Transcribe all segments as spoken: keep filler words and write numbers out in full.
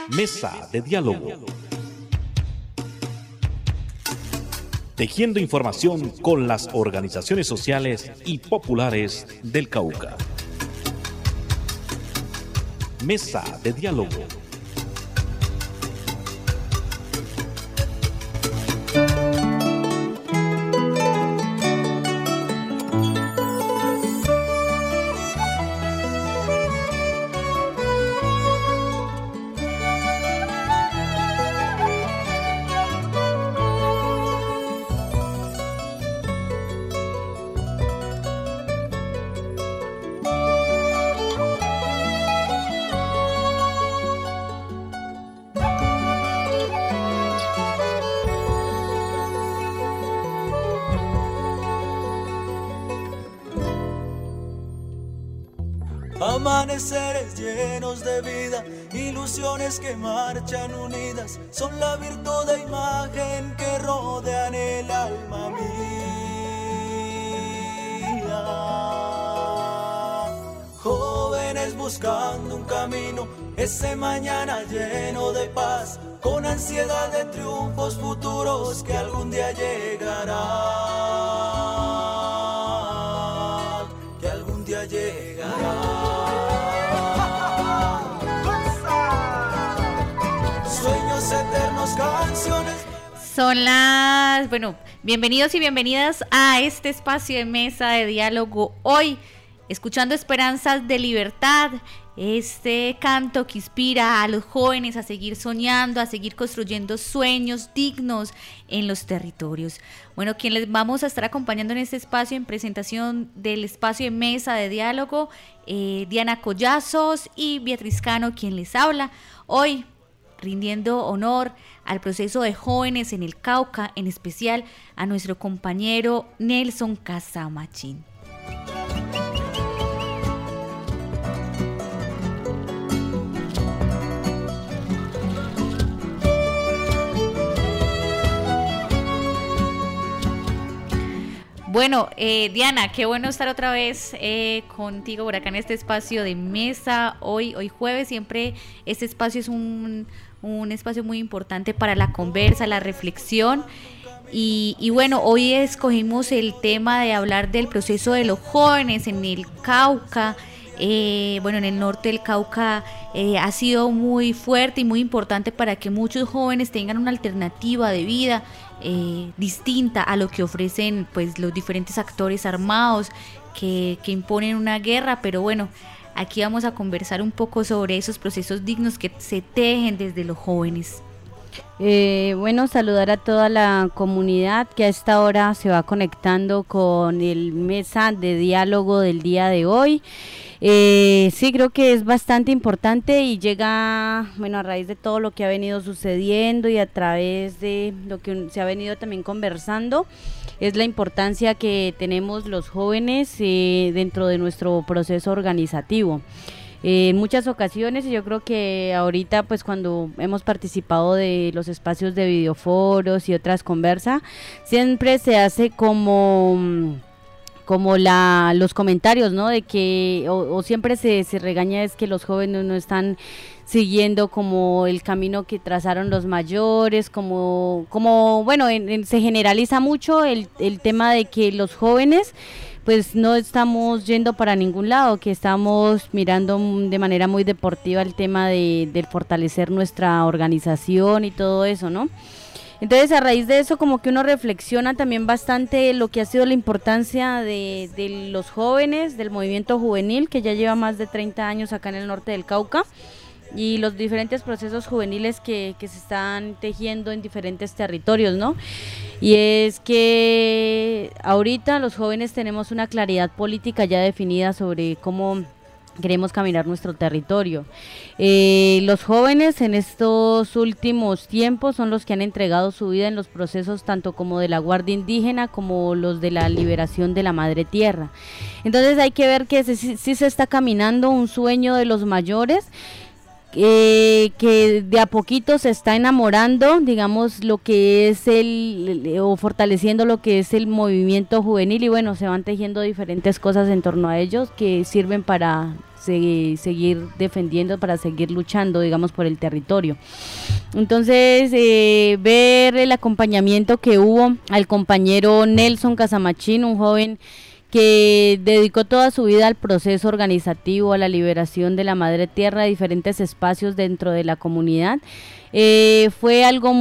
Mesa de diálogo. Tejiendo información con las organizaciones sociales y populares del Cauca. Mesa de diálogo. Amaneceres llenos de vida, ilusiones que marchan unidas, son la virtud de imagen que rodean el alma mía. Jóvenes buscando un camino, ese mañana lleno de paz, con ansiedad de triunfos futuros que algún día llegarán, que algún día llegarán. Eternos canciones. Son las, bueno, bienvenidos y bienvenidas a este espacio de Mesa de Diálogo. Hoy, escuchando Esperanzas de Libertad, este canto que inspira a los jóvenes a seguir soñando, a seguir construyendo sueños dignos en los territorios. Bueno, quien les vamos a estar acompañando en este espacio, en presentación del espacio de Mesa de Diálogo, eh, Diana Collazos y Beatriz Cano, quien les habla. Hoy, rindiendo honor al proceso de jóvenes en el Cauca, en especial a nuestro compañero Nelson Casamachín. Bueno, eh, Diana, qué bueno estar otra vez eh, contigo por acá en este espacio de mesa. Hoy, hoy jueves, siempre este espacio es un, un espacio muy importante para la conversa, la reflexión. Y, y bueno, hoy escogimos el tema de hablar del proceso de los jóvenes en el Cauca. Eh, bueno, en el norte del Cauca eh, ha sido muy fuerte y muy importante para que muchos jóvenes tengan una alternativa de vida eh, distinta a lo que ofrecen pues los diferentes actores armados que, que imponen una guerra. Pero bueno, aquí vamos a conversar un poco sobre esos procesos dignos que se tejen desde los jóvenes. Eh, bueno, saludar a toda la comunidad que a esta hora se va conectando con el Mesa de Diálogo del día de hoy. Eh, sí, creo que es bastante importante y llega, bueno, a raíz de todo lo que ha venido sucediendo y a través de lo que se ha venido también conversando, es la importancia que tenemos los jóvenes eh, dentro de nuestro proceso organizativo. Eh, en muchas ocasiones, y yo creo que ahorita pues cuando hemos participado de los espacios de videoforos y otras conversas, siempre se hace como... como la los comentarios, ¿no? De que, o, o siempre se, se regaña es que los jóvenes no están siguiendo como el camino que trazaron los mayores, como, como bueno, en, en, se generaliza mucho el, el tema de que los jóvenes pues no estamos yendo para ningún lado, que estamos mirando de manera muy deportiva el tema de, de fortalecer nuestra organización y todo eso, ¿no? Entonces, a raíz de eso, como que uno reflexiona también bastante lo que ha sido la importancia de, de los jóvenes, del movimiento juvenil, que ya lleva más de treinta años acá en el norte del Cauca, y los diferentes procesos juveniles que, que se están tejiendo en diferentes territorios, ¿no? Y es que ahorita los jóvenes tenemos una claridad política ya definida sobre cómo queremos caminar nuestro territorio. Eh, los jóvenes en estos últimos tiempos son los que han entregado su vida en los procesos tanto como de la Guardia Indígena como los de la liberación de la Madre Tierra. Entonces hay que ver que sí, sí se está caminando un sueño de los mayores, Eh, que de a poquito se está enamorando, digamos, lo que es el, o fortaleciendo lo que es el movimiento juvenil, y bueno, se van tejiendo diferentes cosas en torno a ellos que sirven para se, seguir defendiendo, para seguir luchando, digamos, por el territorio. Entonces, eh, ver el acompañamiento que hubo al compañero Nelson Casamachín, un joven que dedicó toda su vida al proceso organizativo, a la liberación de la madre tierra, a diferentes espacios dentro de la comunidad. Eh, fue algo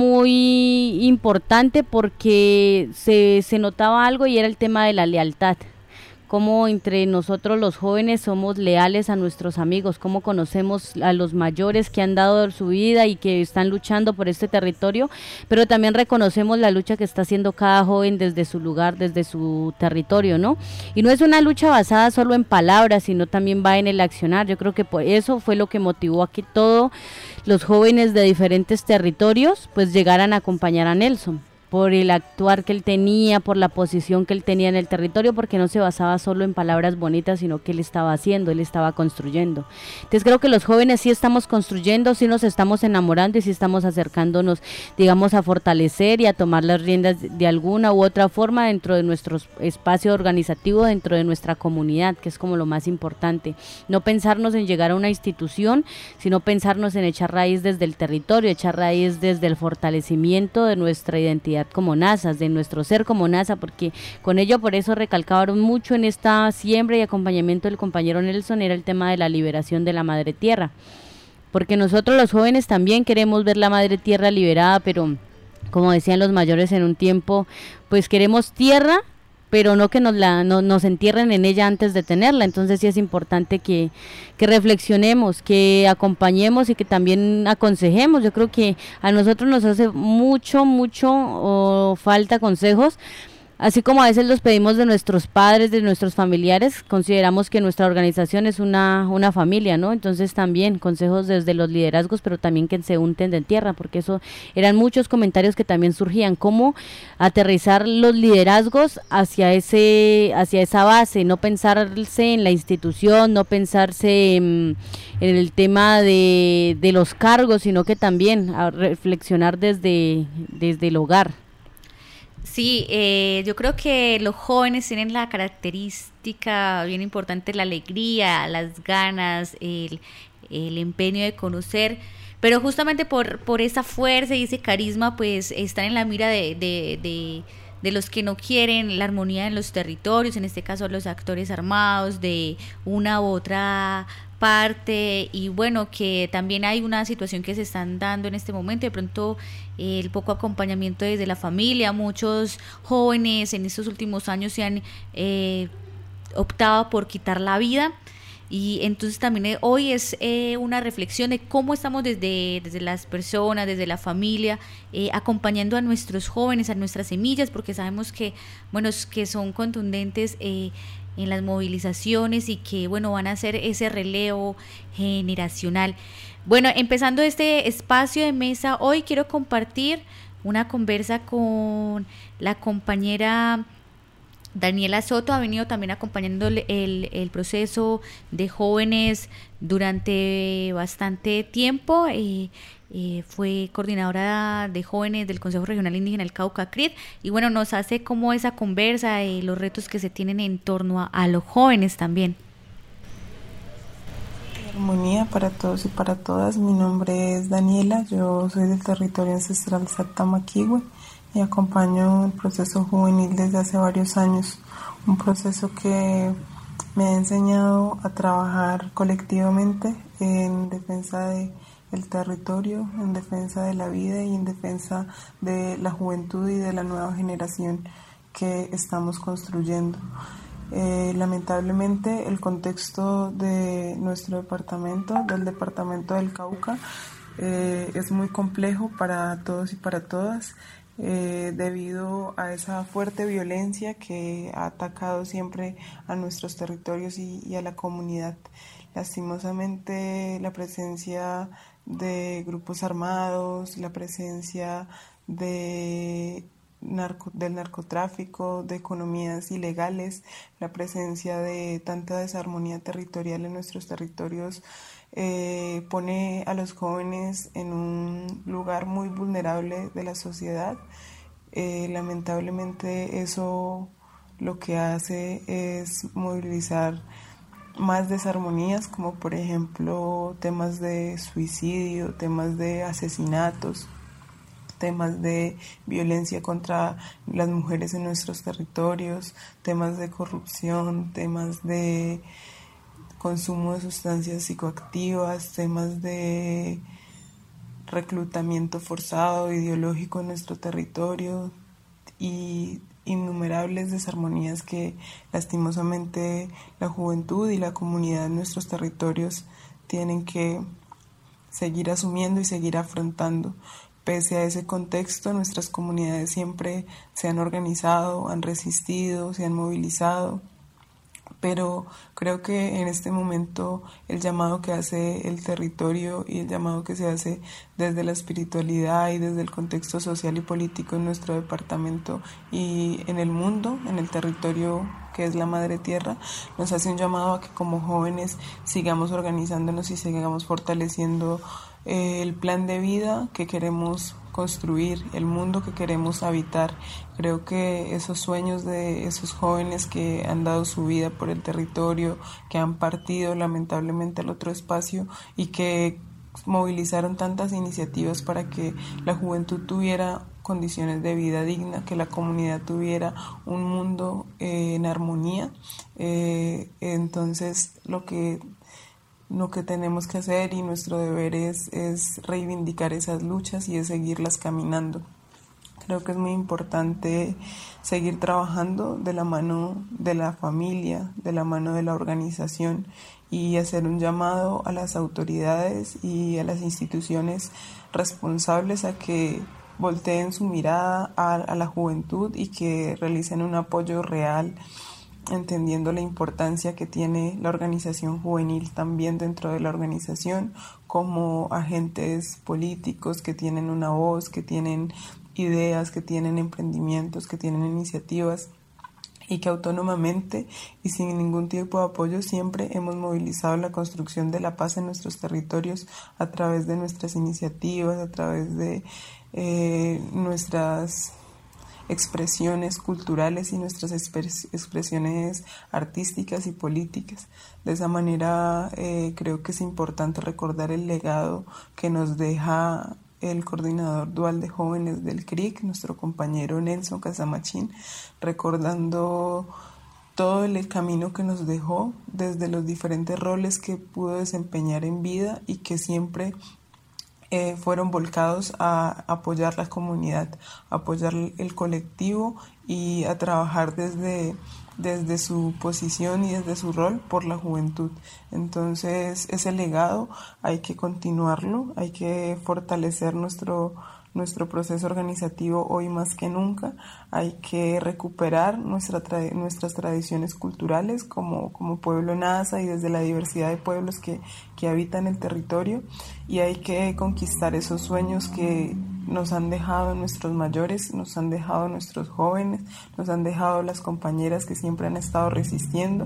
muy importante porque se, se notaba algo, y era el tema de la lealtad. Cómo entre nosotros los jóvenes somos leales a nuestros amigos, cómo conocemos a los mayores que han dado su vida y que están luchando por este territorio, pero también reconocemos la lucha que está haciendo cada joven desde su lugar, desde su territorio, ¿no? Y no es una lucha basada solo en palabras, sino también va en el accionar. Yo creo que por eso fue lo que motivó a que todos los jóvenes de diferentes territorios pues llegaran a acompañar a Nelson, por el actuar que él tenía, por la posición que él tenía en el territorio, porque no se basaba solo en palabras bonitas, sino que él estaba haciendo, él estaba construyendo. Entonces creo que los jóvenes sí estamos construyendo, sí nos estamos enamorando y sí estamos acercándonos, digamos, a fortalecer y a tomar las riendas de alguna u otra forma dentro de nuestro espacio organizativo, dentro de nuestra comunidad, que es como lo más importante. No pensarnos en llegar a una institución, sino pensarnos en echar raíz desde el territorio, echar raíz desde el fortalecimiento de nuestra identidad como nazas, de nuestro ser como NASA, porque con ello, por eso recalcaron mucho en esta siembra y acompañamiento del compañero Nelson, era el tema de la liberación de la madre tierra, porque nosotros los jóvenes también queremos ver la madre tierra liberada, pero como decían los mayores en un tiempo, pues queremos tierra, pero no que nos la no, nos entierren en ella antes de tenerla. Entonces sí es importante que, que reflexionemos, que acompañemos y que también aconsejemos. Yo creo que a nosotros nos hace mucho, mucho oh, falta consejos, así como a veces los pedimos de nuestros padres, de nuestros familiares. Consideramos que nuestra organización es una, una familia, ¿no? Entonces también consejos desde los liderazgos, pero también que se unten de tierra, porque eso eran muchos comentarios que también surgían, cómo aterrizar los liderazgos hacia ese, hacia esa base, no pensarse en la institución, no pensarse en, en el tema de, de los cargos, sino que también a reflexionar desde, desde el hogar. Sí, eh, yo creo que los jóvenes tienen la característica bien importante, la alegría, las ganas, el, el empeño de conocer, pero justamente por, por esa fuerza y ese carisma, pues están en la mira de, de, de, de los que no quieren la armonía en los territorios, en este caso los actores armados de una u otra parte, y bueno, que también hay una situación que se están dando en este momento, de pronto eh, el poco acompañamiento desde la familia. Muchos jóvenes en estos últimos años se han eh, optado por quitar la vida, y entonces también eh, hoy es eh, una reflexión de cómo estamos desde, desde las personas, desde la familia, eh, acompañando a nuestros jóvenes, a nuestras semillas, porque sabemos que, bueno, que son contundentes eh, en las movilizaciones y que, bueno, van a hacer ese relevo generacional. Bueno, empezando este espacio de mesa, hoy quiero compartir una conversa con la compañera Daniela Soto. Ha venido también acompañando el, el, el proceso de jóvenes durante bastante tiempo. Eh, Eh, fue coordinadora de jóvenes del Consejo Regional Indígena del Cauca, C R I D, y bueno, nos hace como esa conversa y eh, los retos que se tienen en torno a, a los jóvenes también. Armonía para todos y para todas. Mi nombre es Daniela, yo soy del territorio ancestral Satamaquihue y acompaño el proceso juvenil desde hace varios años, un proceso que me ha enseñado a trabajar colectivamente en defensa de el territorio, en defensa de la vida y en defensa de la juventud y de la nueva generación que estamos construyendo. Eh, lamentablemente el contexto de nuestro departamento, del departamento del Cauca, eh, es muy complejo para todos y para todas, eh, debido a esa fuerte violencia que ha atacado siempre a nuestros territorios y, y a la comunidad. Lastimosamente la presencia de grupos armados, la presencia de narco, del narcotráfico, de economías ilegales, la presencia de tanta desarmonía territorial en nuestros territorios eh, pone a los jóvenes en un lugar muy vulnerable de la sociedad. Eh, lamentablemente eso lo que hace es movilizar más desarmonías, como por ejemplo temas de suicidio, temas de asesinatos, temas de violencia contra las mujeres en nuestros territorios, temas de corrupción, temas de consumo de sustancias psicoactivas, temas de reclutamiento forzado, ideológico en nuestro territorio y innumerables desarmonías que lastimosamente la juventud y la comunidad en nuestros territorios tienen que seguir asumiendo y seguir afrontando. Pese a ese contexto, nuestras comunidades siempre se han organizado, han resistido, se han movilizado, pero creo que en este momento el llamado que hace el territorio y el llamado que se hace desde la espiritualidad y desde el contexto social y político en nuestro departamento y en el mundo, en el territorio que es la madre tierra, nos hace un llamado a que como jóvenes sigamos organizándonos y sigamos fortaleciendo eh, el plan de vida que queremos construir, el mundo que queremos habitar. Creo que esos sueños de esos jóvenes que han dado su vida por el territorio, que han partido lamentablemente al otro espacio y que movilizaron tantas iniciativas para que la juventud tuviera condiciones de vida digna, que la comunidad tuviera un mundo eh, en armonía. Eh, entonces lo que Lo que tenemos que hacer y nuestro deber es, es reivindicar esas luchas y es seguirlas caminando. Creo que es muy importante seguir trabajando de la mano de la familia, de la mano de la organización y hacer un llamado a las autoridades y a las instituciones responsables a que volteen su mirada a, a la juventud y que realicen un apoyo real, entendiendo la importancia que tiene la organización juvenil también dentro de la organización, como agentes políticos que tienen una voz, que tienen ideas, que tienen emprendimientos, que tienen iniciativas y que autónomamente y sin ningún tipo de apoyo siempre hemos movilizado la construcción de la paz en nuestros territorios a través de nuestras iniciativas, a través de eh, nuestras expresiones culturales y nuestras expresiones artísticas y políticas. De esa manera eh, creo que es importante recordar el legado que nos deja el coordinador dual de jóvenes del C R I C, nuestro compañero Nelson Casamachín, recordando todo el camino que nos dejó desde los diferentes roles que pudo desempeñar en vida y que siempre Eh, fueron volcados a apoyar la comunidad, a apoyar el colectivo y a trabajar desde, desde su posición y desde su rol por la juventud. Entonces ese legado hay que continuarlo, hay que fortalecer nuestro nuestro proceso organizativo hoy más que nunca. Hay que recuperar nuestra tra- nuestras tradiciones culturales como, como pueblo Nasa y desde la diversidad de pueblos que, que habitan el territorio, y hay que conquistar esos sueños que nos han dejado nuestros mayores, nos han dejado nuestros jóvenes, nos han dejado las compañeras que siempre han estado resistiendo,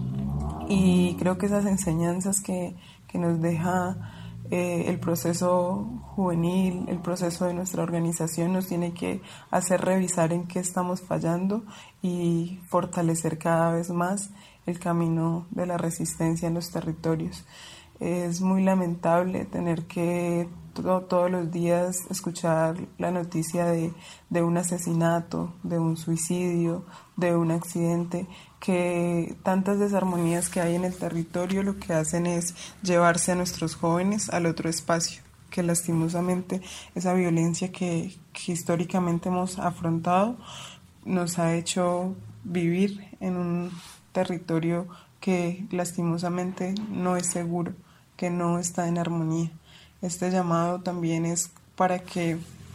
y creo que esas enseñanzas que, que nos deja Eh, el proceso juvenil, el proceso de nuestra organización nos tiene que hacer revisar en qué estamos fallando y fortalecer cada vez más el camino de la resistencia en los territorios. Es muy lamentable tener que todo, todos los días escuchar la noticia de, de un asesinato, de un suicidio, de un accidente, que tantas desarmonías que hay en el territorio lo que hacen es llevarse a nuestros jóvenes al otro espacio, que lastimosamente esa violencia que, que históricamente hemos afrontado nos ha hecho vivir en un territorio que lastimosamente no es seguro, que no está en armonía. Este llamado también es para que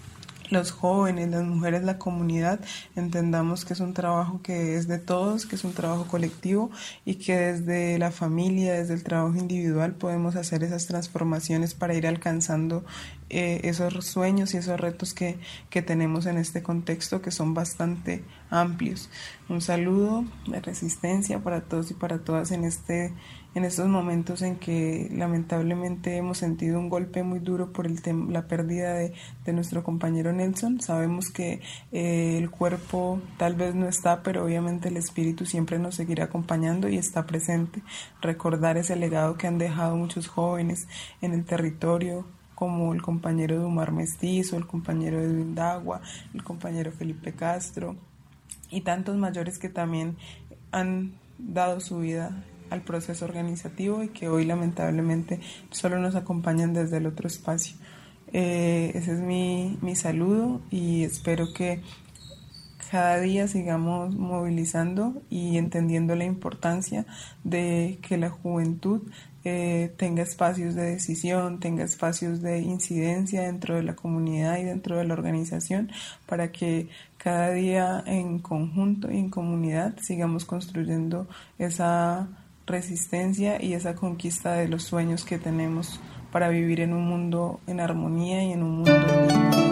los jóvenes, las mujeres, la comunidad, entendamos que es un trabajo que es de todos, que es un trabajo colectivo y que desde la familia, desde el trabajo individual podemos hacer esas transformaciones para ir alcanzando eh, esos sueños y esos retos que, que tenemos en este contexto, que son bastante amplios. Un saludo de resistencia para todos y para todas en este en estos momentos en que lamentablemente hemos sentido un golpe muy duro por el tem- la pérdida de, de nuestro compañero Nelson. Sabemos que eh, el cuerpo tal vez no está, pero obviamente el espíritu siempre nos seguirá acompañando y está presente. Recordar ese legado que han dejado muchos jóvenes en el territorio, como el compañero Dumar Mestizo, el compañero Edwin Dagua, el compañero Felipe Castro y tantos mayores que también han dado su vida al proceso organizativo y que hoy lamentablemente solo nos acompañan desde el otro espacio. Eh, ese es mi, mi saludo y espero que cada día sigamos movilizando y entendiendo la importancia de que la juventud eh, tenga espacios de decisión, tenga espacios de incidencia dentro de la comunidad y dentro de la organización, para que cada día en conjunto y en comunidad sigamos construyendo esa resistencia y esa conquista de los sueños que tenemos para vivir en un mundo en armonía y en un mundo en dignidad.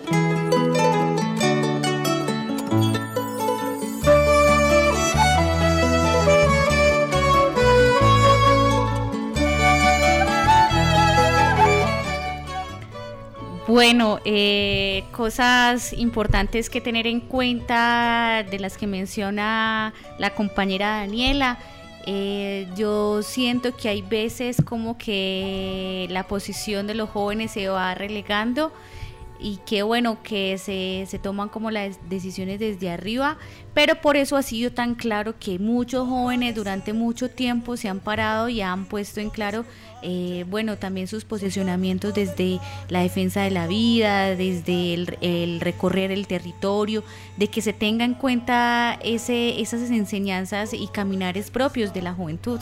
Bueno, eh, cosas importantes que tener en cuenta de las que menciona la compañera Daniela. Eh, yo siento que hay veces como que la posición de los jóvenes se va relegando y que bueno, que se, se toman como las decisiones desde arriba, pero por eso ha sido tan claro que muchos jóvenes durante mucho tiempo se han parado y han puesto en claro eh, bueno, también sus posicionamientos desde la defensa de la vida, desde el, el recorrer el territorio, de que se tenga en cuenta ese, esas enseñanzas y caminares propios de la juventud.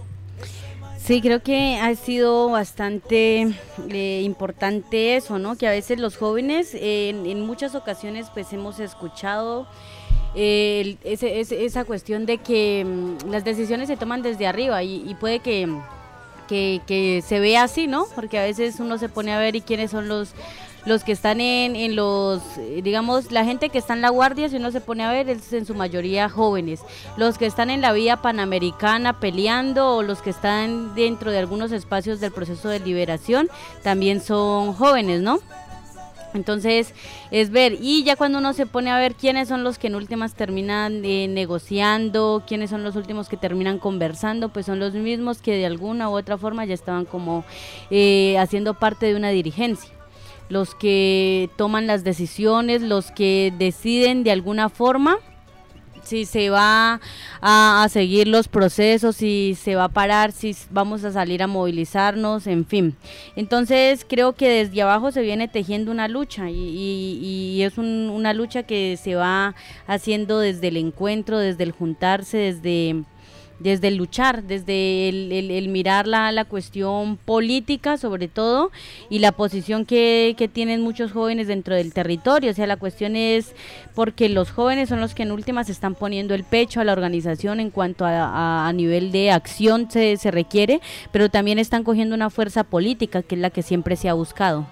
Sí, creo que ha sido bastante eh, importante eso, ¿no? Que a veces los jóvenes eh, en, en muchas ocasiones pues hemos escuchado eh, el, ese, ese, esa cuestión de que um, las decisiones se toman desde arriba y, y puede que, que, que se vea así, ¿no? Porque a veces uno se pone a ver y quiénes son los... los que están en, en los, digamos, la gente que está en la guardia, si uno se pone a ver, es en su mayoría jóvenes. Los que están en la vía panamericana peleando o los que están dentro de algunos espacios del proceso de liberación también son jóvenes, ¿no? Entonces es ver, y ya cuando uno se pone a ver quiénes son los que en últimas terminan eh, negociando, quiénes son los últimos que terminan conversando, pues son los mismos que de alguna u otra forma ya estaban como eh, haciendo parte de una dirigencia. Los que toman las decisiones, los que deciden de alguna forma si se va a, a seguir los procesos, si se va a parar, si vamos a salir a movilizarnos, en fin. Entonces creo que desde abajo se viene tejiendo una lucha y, y, y es un, una lucha que se va haciendo desde el encuentro, desde el juntarse, desde... desde el luchar, desde el, el, el mirar la, la cuestión política sobre todo y la posición que, que tienen muchos jóvenes dentro del territorio. O sea, la cuestión es porque los jóvenes son los que en últimas están poniendo el pecho a la organización en cuanto a, a, a nivel de acción se, se requiere, pero también están cogiendo una fuerza política que es la que siempre se ha buscado.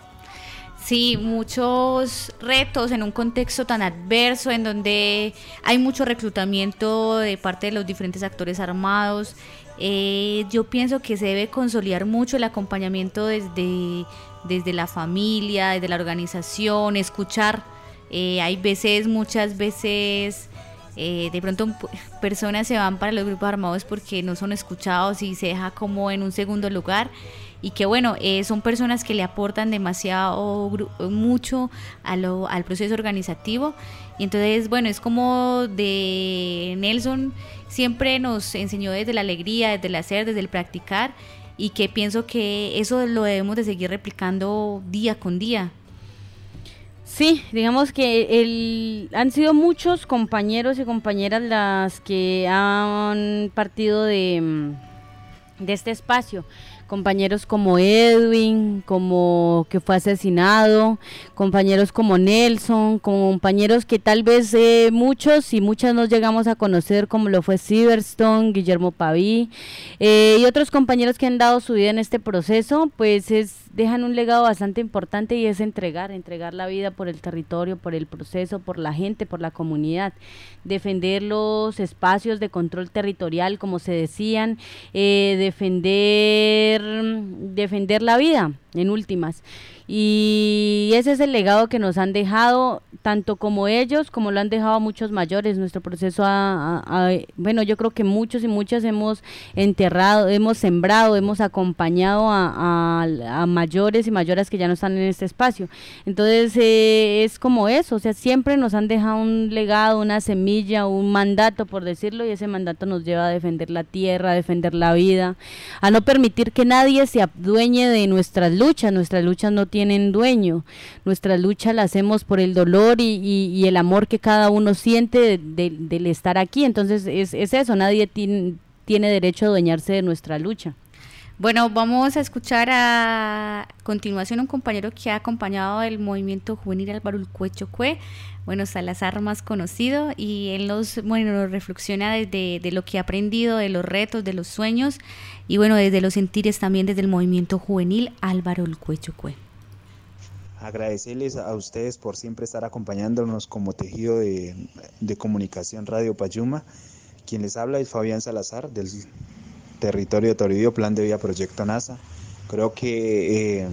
Sí, muchos retos en un contexto tan adverso en donde hay mucho reclutamiento de parte de los diferentes actores armados. Eh, yo pienso que se debe consolidar mucho el acompañamiento desde, desde la familia, desde la organización, escuchar. Eh, hay veces, muchas veces, eh, de pronto personas se van para los grupos armados porque no son escuchados y se deja como en un segundo lugar. Y que bueno, eh, son personas que le aportan demasiado, mucho a lo, al proceso organizativo. Y entonces, bueno, es como de Nelson siempre nos enseñó desde la alegría, desde el hacer, desde el practicar, y que pienso que eso lo debemos de seguir replicando día con día. Sí, digamos que el, han sido muchos compañeros y compañeras las que han partido de... de este espacio, compañeros como Edwin, como que fue asesinado, compañeros como Nelson, compañeros que tal vez eh, muchos y muchas nos llegamos a conocer, como lo fue Silverstone, Guillermo Paví, eh, y otros compañeros que han dado su vida en este proceso, pues es, dejan un legado bastante importante y es entregar, entregar la vida por el territorio, por el proceso, por la gente, por la comunidad, defender los espacios de control territorial, como se decían, eh, defender defender la vida en últimas, y ese es el legado que nos han dejado, tanto como ellos, como lo han dejado muchos mayores. Nuestro proceso ha, ha, ha, bueno, yo creo que muchos y muchas hemos enterrado, hemos sembrado, hemos acompañado a, a, a mayores y mayoras que ya no están en este espacio, entonces eh, es como eso, o sea, siempre nos han dejado un legado, una semilla, un mandato, por decirlo, y ese mandato nos lleva a defender la tierra, a defender la vida, a no permitir que nadie se adueñe de nuestras luchas. Nuestras luchas no tienen dueño, nuestra lucha la hacemos por el dolor y, y, y el amor que cada uno siente de, de, del estar aquí, entonces es, es eso, nadie tiene, tiene derecho a adueñarse de nuestra lucha. Bueno, vamos a escuchar a continuación un compañero que ha acompañado el movimiento juvenil Álvaro Ulcuechocue, bueno, Salazar más conocido, y él nos, bueno, nos reflexiona desde de lo que ha aprendido, de los retos, de los sueños, y bueno, desde los sentires también desde el movimiento juvenil Álvaro Ulcuechocue. Agradecerles a ustedes por siempre estar acompañándonos como tejido de, de comunicación Radio Payuma. Quien les habla es Fabián Salazar, del territorio de Toribio, Plan de Vida Proyecto NASA. Creo que eh,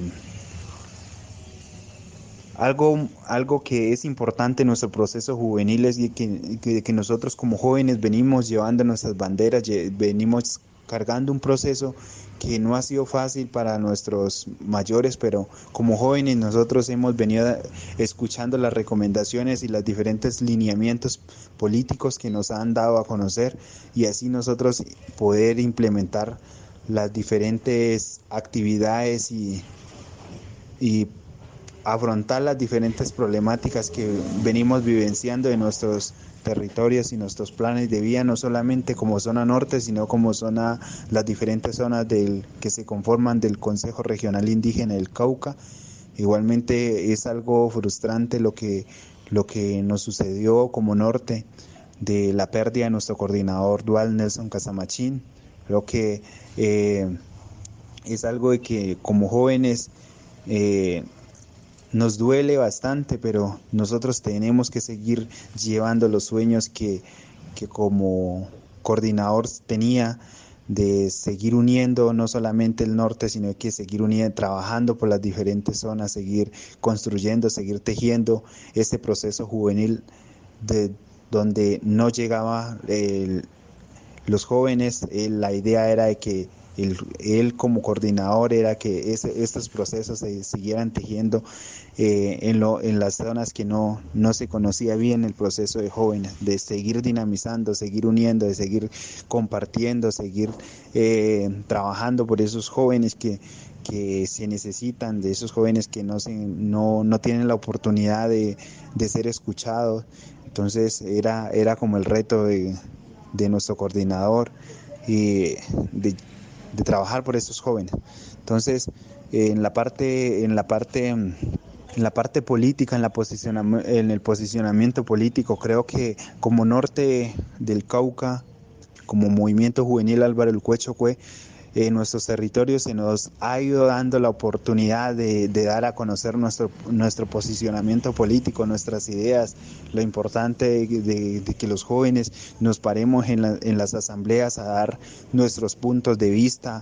algo, algo que es importante en nuestro proceso juvenil es que, que, que nosotros como jóvenes venimos llevando nuestras banderas, venimos cargando un proceso que no ha sido fácil para nuestros mayores, pero como jóvenes nosotros hemos venido escuchando las recomendaciones y los diferentes lineamientos políticos que nos han dado a conocer, y así nosotros poder implementar las diferentes actividades y, y afrontar las diferentes problemáticas que venimos vivenciando en nuestros territorios y nuestros planes de vida, no solamente como zona norte, sino como zona, las diferentes zonas del, que se conforman del Consejo Regional Indígena del Cauca. Igualmente es algo frustrante lo que, lo que nos sucedió como norte, de la pérdida de nuestro coordinador dual Nelson Casamachín. Creo que eh, es algo de que como jóvenes eh, nos duele bastante, pero nosotros tenemos que seguir llevando los sueños que, que como coordinador tenía, de seguir uniendo no solamente el norte, sino que seguir uniendo, trabajando por las diferentes zonas, seguir construyendo, seguir tejiendo este proceso juvenil de donde no llegaba el, los jóvenes. El, la idea era de que Él, él como coordinador era que ese, estos procesos se siguieran tejiendo eh, en, lo, en las zonas que no, no se conocía bien el proceso de jóvenes, de seguir dinamizando, seguir uniendo, de seguir compartiendo, seguir eh, trabajando por esos jóvenes que, que se necesitan, de esos jóvenes que no, se, no, no tienen la oportunidad de, de ser escuchados. Entonces era, era como el reto de, de nuestro coordinador y de de trabajar por estos jóvenes. Entonces, eh, en la parte, en la parte, en la parte política, en la posicionam- en el posicionamiento político, creo que como norte del Cauca, como movimiento juvenil Álvaro Ulcuechocue, en nuestros territorios se nos ha ido dando la oportunidad de, de dar a conocer nuestro, nuestro posicionamiento político, nuestras ideas, lo importante de, de, de que los jóvenes nos paremos en, la, en las asambleas a dar nuestros puntos de vista,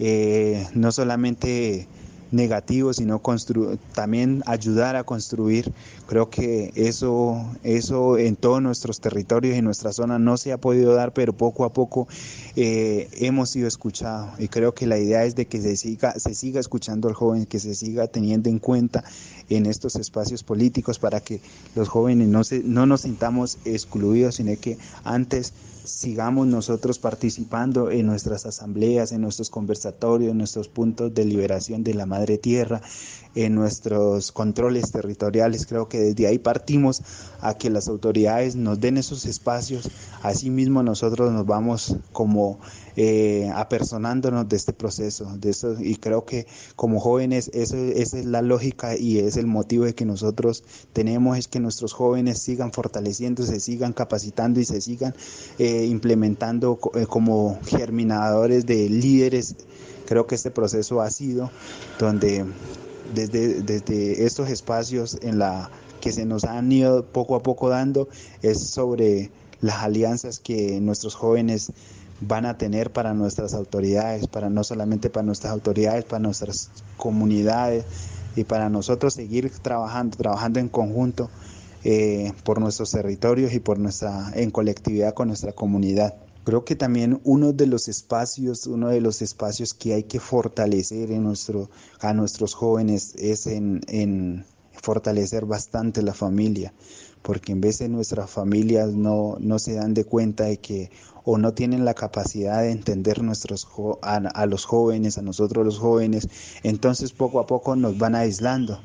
eh, no solamente negativos, sino constru- también ayudar a construir. Creo que eso, eso en todos nuestros territorios, en nuestra zona no se ha podido dar, pero poco a poco eh, hemos sido escuchados, y creo que la idea es de que se siga, se siga escuchando al joven, que se siga teniendo en cuenta en estos espacios políticos para que los jóvenes no, se, no nos sintamos excluidos, sino que antes sigamos nosotros participando en nuestras asambleas, en nuestros conversatorios, en nuestros puntos de liberación de la madre madre tierra, en nuestros controles territoriales. Creo que desde ahí partimos a que las autoridades nos den esos espacios. Asimismo nosotros nos vamos como eh, apersonándonos de este proceso, de eso, y creo que como jóvenes eso, esa es la lógica y es el motivo de que nosotros tenemos, es que nuestros jóvenes sigan fortaleciendo, se sigan capacitando y se sigan eh, implementando eh, como germinadores de líderes. Creo que este proceso ha sido donde Desde, desde estos espacios en la que se nos han ido poco a poco dando, es sobre las alianzas que nuestros jóvenes van a tener para nuestras autoridades, para no solamente para nuestras autoridades, para nuestras comunidades y para nosotros seguir trabajando, trabajando en conjunto eh, por nuestros territorios y por nuestra, en colectividad con nuestra comunidad. Creo que también uno de los espacios, uno de los espacios que hay que fortalecer en nuestro, a nuestros jóvenes es en, en fortalecer bastante la familia, porque en vez de nuestras familias no, no se dan de cuenta de que o no tienen la capacidad de entender nuestros a, a los jóvenes, a nosotros los jóvenes, entonces poco a poco nos van aislando.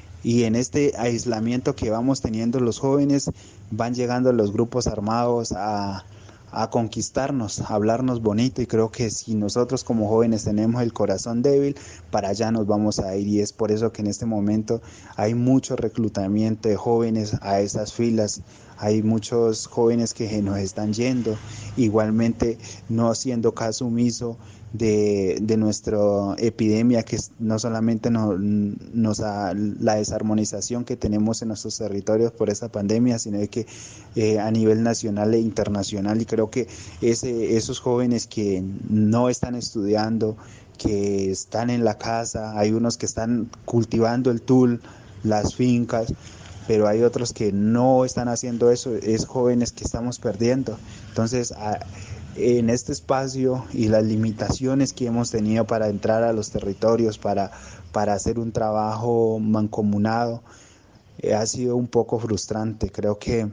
Y en este aislamiento que vamos teniendo los jóvenes, van llegando los grupos armados a a conquistarnos, a hablarnos bonito, y creo que si nosotros como jóvenes tenemos el corazón débil, para allá nos vamos a ir, y es por eso que en este momento hay mucho reclutamiento de jóvenes a esas filas. Hay muchos jóvenes que nos están yendo, igualmente no haciendo caso omiso de, de nuestra epidemia, que no solamente nos, nos da la desarmonización que tenemos en nuestros territorios por esta pandemia, sino que eh, a nivel nacional e internacional. Y creo que ese, esos jóvenes que no están estudiando, que están en la casa, hay unos que están cultivando el tul, las fincas, pero hay otros que no están haciendo eso, es jóvenes que estamos perdiendo. Entonces, a, en este espacio y las limitaciones que hemos tenido para entrar a los territorios, para, para hacer un trabajo mancomunado, eh, ha sido un poco frustrante. Creo que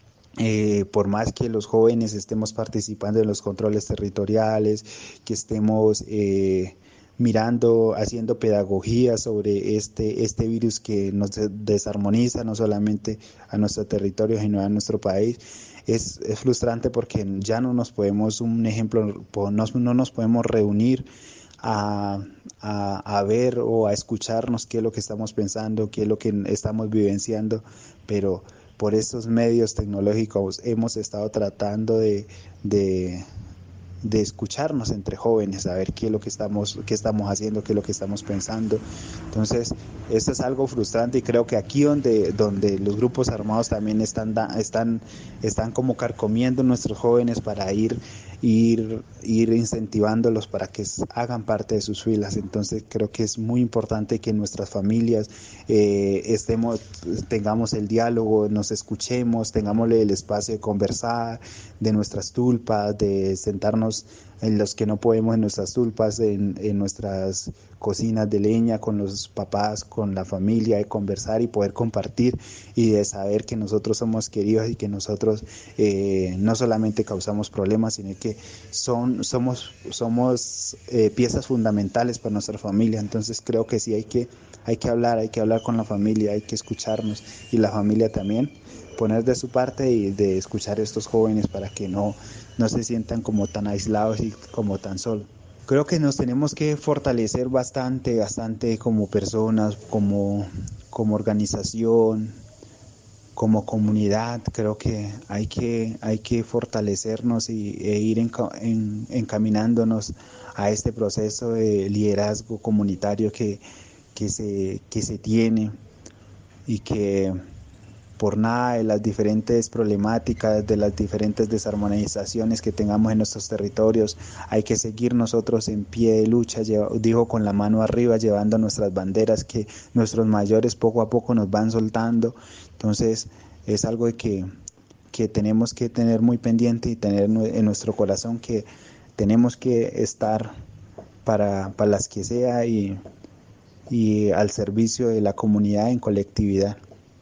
eh, por más que los jóvenes estemos participando en los controles territoriales, que estemos Eh, mirando, haciendo pedagogía sobre este, este virus que nos desarmoniza no solamente a nuestro territorio, sino a nuestro país, es, es frustrante porque ya no nos podemos, un ejemplo, no, no nos podemos reunir a, a, a ver o a escucharnos qué es lo que estamos pensando, qué es lo que estamos vivenciando, pero por estos medios tecnológicos hemos estado tratando de... de de escucharnos entre jóvenes, a ver qué es lo que estamos, qué estamos haciendo, qué es lo que estamos pensando. Entonces, esto es algo frustrante, y creo que aquí donde, donde los grupos armados también están, están, están como carcomiendo a nuestros jóvenes para ir, ir, ir incentivándolos para que hagan parte de sus filas. Entonces, creo que es muy importante que nuestras familias eh, estemos, tengamos el diálogo, nos escuchemos, tengamos el espacio de conversar de nuestras tulpas, de sentarnos en los que no podemos en nuestras tulpas, en, en nuestras cocinas de leña, con los papás, con la familia, de conversar y poder compartir, y de saber que nosotros somos queridos y que nosotros eh, no solamente causamos problemas, sino que son, somos, somos eh, piezas fundamentales para nuestra familia. Entonces creo que sí hay que, hay que hablar, hay que hablar con la familia, hay que escucharnos, y la familia también poner de su parte y de escuchar a estos jóvenes para que no, no se sientan como tan aislados y como tan solos. Creo que nos tenemos que fortalecer bastante, bastante como personas, como, como organización, como comunidad. Creo que hay que, hay que fortalecernos y, e ir en, en, encaminándonos a este proceso de liderazgo comunitario que, que, se, que se tiene, y que por nada de las diferentes problemáticas, de las diferentes desarmonizaciones que tengamos en nuestros territorios, hay que seguir nosotros en pie de lucha, digo, con la mano arriba, llevando nuestras banderas que nuestros mayores poco a poco nos van soltando. Entonces es algo de que, que tenemos que tener muy pendiente y tener en nuestro corazón, que tenemos que estar para, para las que sea y, y al servicio de la comunidad en colectividad.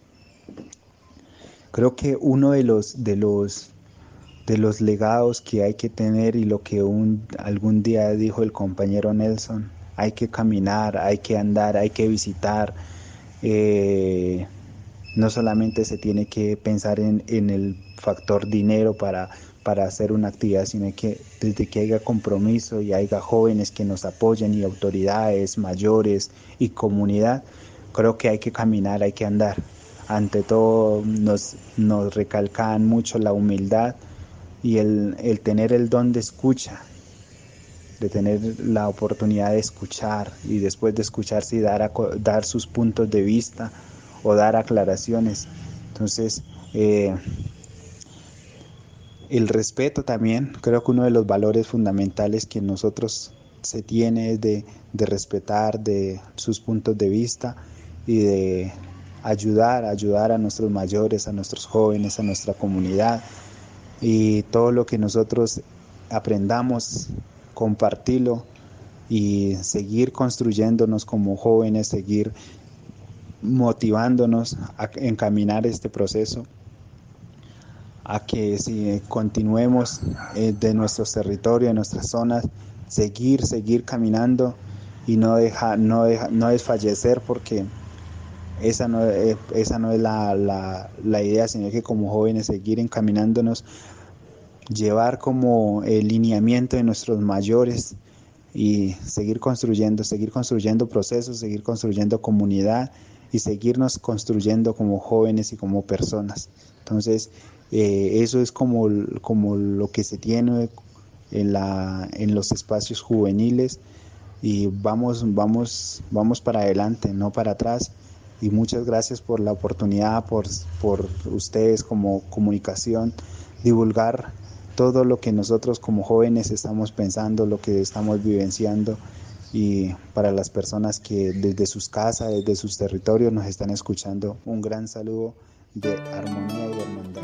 Creo que uno de los, de los, de los legados que hay que tener, y lo que un, algún día dijo el compañero Nelson hay que caminar, hay que andar, hay que visitar. Eh, no solamente se tiene que pensar en, en el factor dinero para, para hacer una actividad, sino que desde que haya compromiso y haya jóvenes que nos apoyen y autoridades mayores y comunidad, creo que hay que caminar, hay que andar. Ante todo nos, nos recalcan mucho la humildad y el, el tener el don de escucha, de tener la oportunidad de escuchar y después de escuchar sí dar, a, dar sus puntos de vista o dar aclaraciones. Entonces, eh, el respeto también, creo que uno de los valores fundamentales que nosotros se tiene es de, de respetar de sus puntos de vista y de ayudar, ayudar a nuestros mayores, a nuestros jóvenes, a nuestra comunidad, y todo lo que nosotros aprendamos, compartirlo y seguir construyéndonos como jóvenes, seguir motivándonos a encaminar este proceso, a que si continuemos eh, de nuestros territorios, de nuestras zonas, seguir, seguir caminando y no dejar, no deja, no desfallecer, porque esa no, eh, esa no es la, la, la idea, sino que como jóvenes seguir encaminándonos, llevar como el lineamiento de nuestros mayores y seguir construyendo, seguir construyendo procesos, seguir construyendo comunidad y seguirnos construyendo como jóvenes y como personas. Entonces, eh, eso es como, como lo que se tiene en, la, en los espacios juveniles, y vamos, vamos, vamos para adelante, no para atrás. Y muchas gracias por la oportunidad, por, por ustedes como comunicación, divulgar todo lo que nosotros como jóvenes estamos pensando, lo que estamos vivenciando, y para las personas que desde sus casas, desde sus territorios nos están escuchando, un gran saludo de armonía y de hermandad.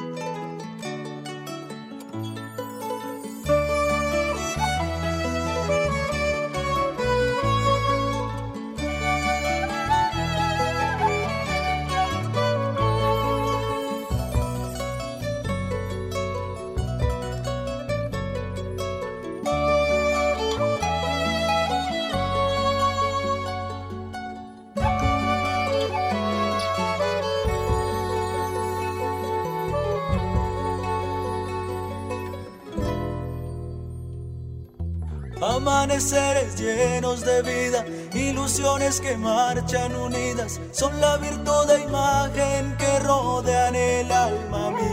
Amaneceres llenos de vida, ilusiones que marchan unidas, son la virtud de imagen que rodean el alma mía.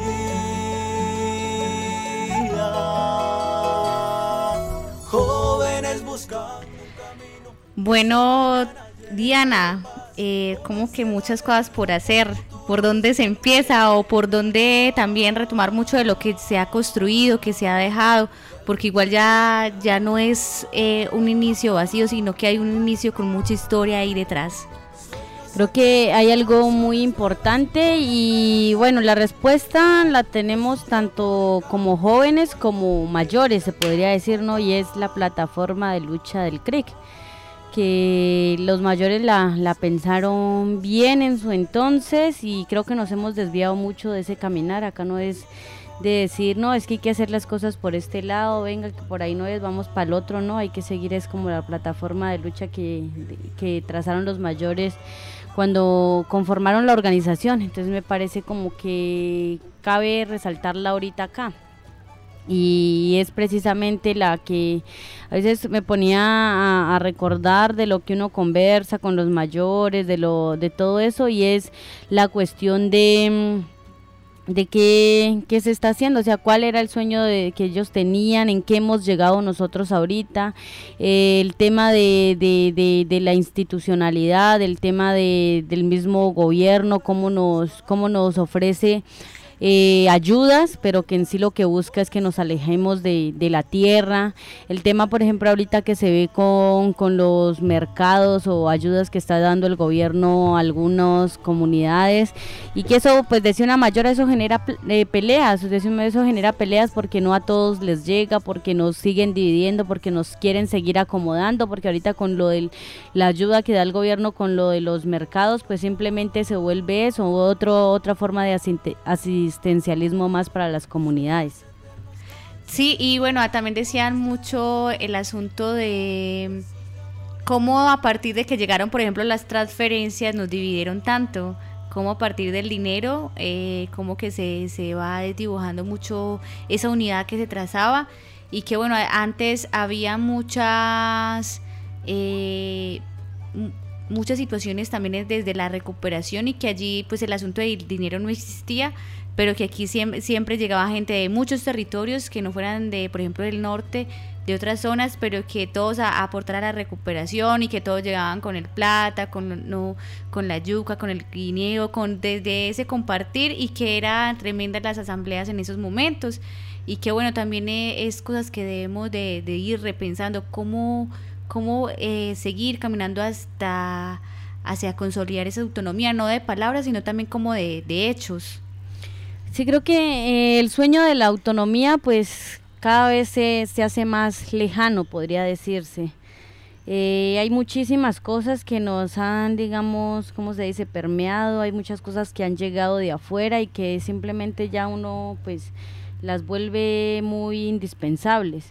Jóvenes buscando un camino. Bueno, Diana, eh, como que muchas cosas por hacer. ¿Por dónde se empieza o por dónde también retomar mucho de lo que se ha construido, que se ha dejado? Porque igual ya, ya no es eh, un inicio vacío, sino que hay un inicio con mucha historia ahí detrás. Creo que hay algo muy importante y bueno, la respuesta la tenemos tanto como jóvenes como mayores, se podría decir, ¿no? Y es la plataforma de lucha del C R I C, que los mayores la, la pensaron bien en su entonces, y creo que nos hemos desviado mucho de ese caminar. Acá no es de decir, no, es que hay que hacer las cosas por este lado, venga, que por ahí no es, vamos para el otro, no, hay que seguir, es como la plataforma de lucha que, que trazaron los mayores cuando conformaron la organización. Entonces me parece como que cabe resaltarla ahorita acá. Y es precisamente la que a veces me ponía a, a recordar de lo que uno conversa con los mayores, de lo de todo eso, y es la cuestión de de qué, qué se está haciendo, o sea, cuál era el sueño de, que ellos tenían, en qué hemos llegado nosotros ahorita, eh, el tema de, de, de, de la institucionalidad, el tema de, del mismo gobierno, cómo nos, cómo nos ofrece Eh, ayudas, pero que en sí lo que busca es que nos alejemos de, de la tierra. El tema, por ejemplo, ahorita que se ve con, con los mercados o ayudas que está dando el gobierno a algunas comunidades, y que eso, pues decía una mayor, eso genera eh, peleas, eso genera peleas porque no a todos les llega, porque nos siguen dividiendo, porque nos quieren seguir acomodando, porque ahorita con lo de la ayuda que da el gobierno con lo de los mercados, pues simplemente se vuelve eso, otro, otra forma de asistencia asistencialismo más para las comunidades. Sí, y bueno, también decían mucho el asunto de cómo a partir de que llegaron, por ejemplo, las transferencias nos dividieron tanto, cómo a partir del dinero, eh, como que se, se va desdibujando mucho esa unidad que se trazaba, y que bueno, antes había muchas eh, m- muchas situaciones también desde la recuperación, y que allí pues el asunto del dinero no existía, pero que aquí siempre, siempre llegaba gente de muchos territorios que no fueran de, por ejemplo, del norte, de otras zonas, pero que todos a, a aportar a la recuperación, y que todos llegaban con el plata, con no con la yuca, con el guineo, con desde ese compartir, y que eran tremendas las asambleas en esos momentos, y que bueno, también eh, es cosas que debemos de, de ir repensando, cómo, cómo eh, seguir caminando hasta hacia consolidar esa autonomía, no de palabras, sino también como de, de hechos. Sí, creo que eh, el sueño de la autonomía pues cada vez se, se hace más lejano, podría decirse. Eh, hay muchísimas cosas que nos han, digamos, ¿cómo se dice?, permeado, hay muchas cosas que han llegado de afuera y que simplemente ya uno pues las vuelve muy indispensables.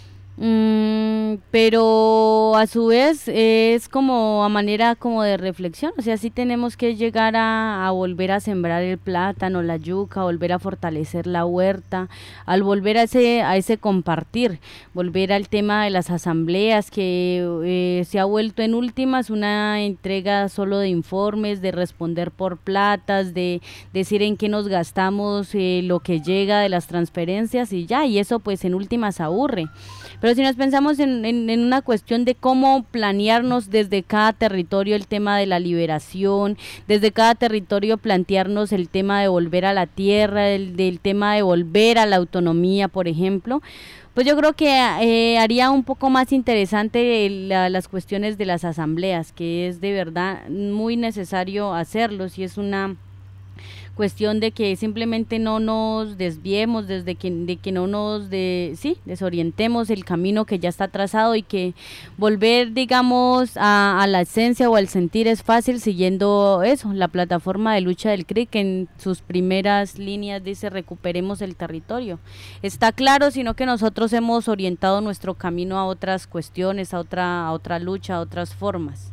Mm, pero a su vez es como a manera como de reflexión, o sea, sí tenemos que llegar a, a volver a sembrar el plátano, la yuca, volver a fortalecer la huerta, al volver a ese, a ese compartir, volver al tema de las asambleas que eh, se ha vuelto en últimas una entrega solo de informes, de responder por platas, de decir en qué nos gastamos eh, lo que llega de las transferencias y ya, y eso pues en últimas aburre. Pero si nos pensamos en, en, en una cuestión de cómo planearnos desde cada territorio el tema de la liberación, desde cada territorio plantearnos el tema de volver a la tierra, el, del tema de volver a la autonomía, por ejemplo, pues yo creo que eh, haría un poco más interesante la, las cuestiones de las asambleas, que es de verdad muy necesario hacerlos, y es una cuestión de que simplemente no nos desviemos, desde que, de que no nos de, sí, desorientemos el camino que ya está trazado, y que volver, digamos, a, a la esencia o al sentir es fácil siguiendo eso, la plataforma de lucha del C R I, que en sus primeras líneas dice recuperemos el territorio. Está claro, sino que nosotros hemos orientado nuestro camino a otras cuestiones, a otra, a otra lucha, a otras formas.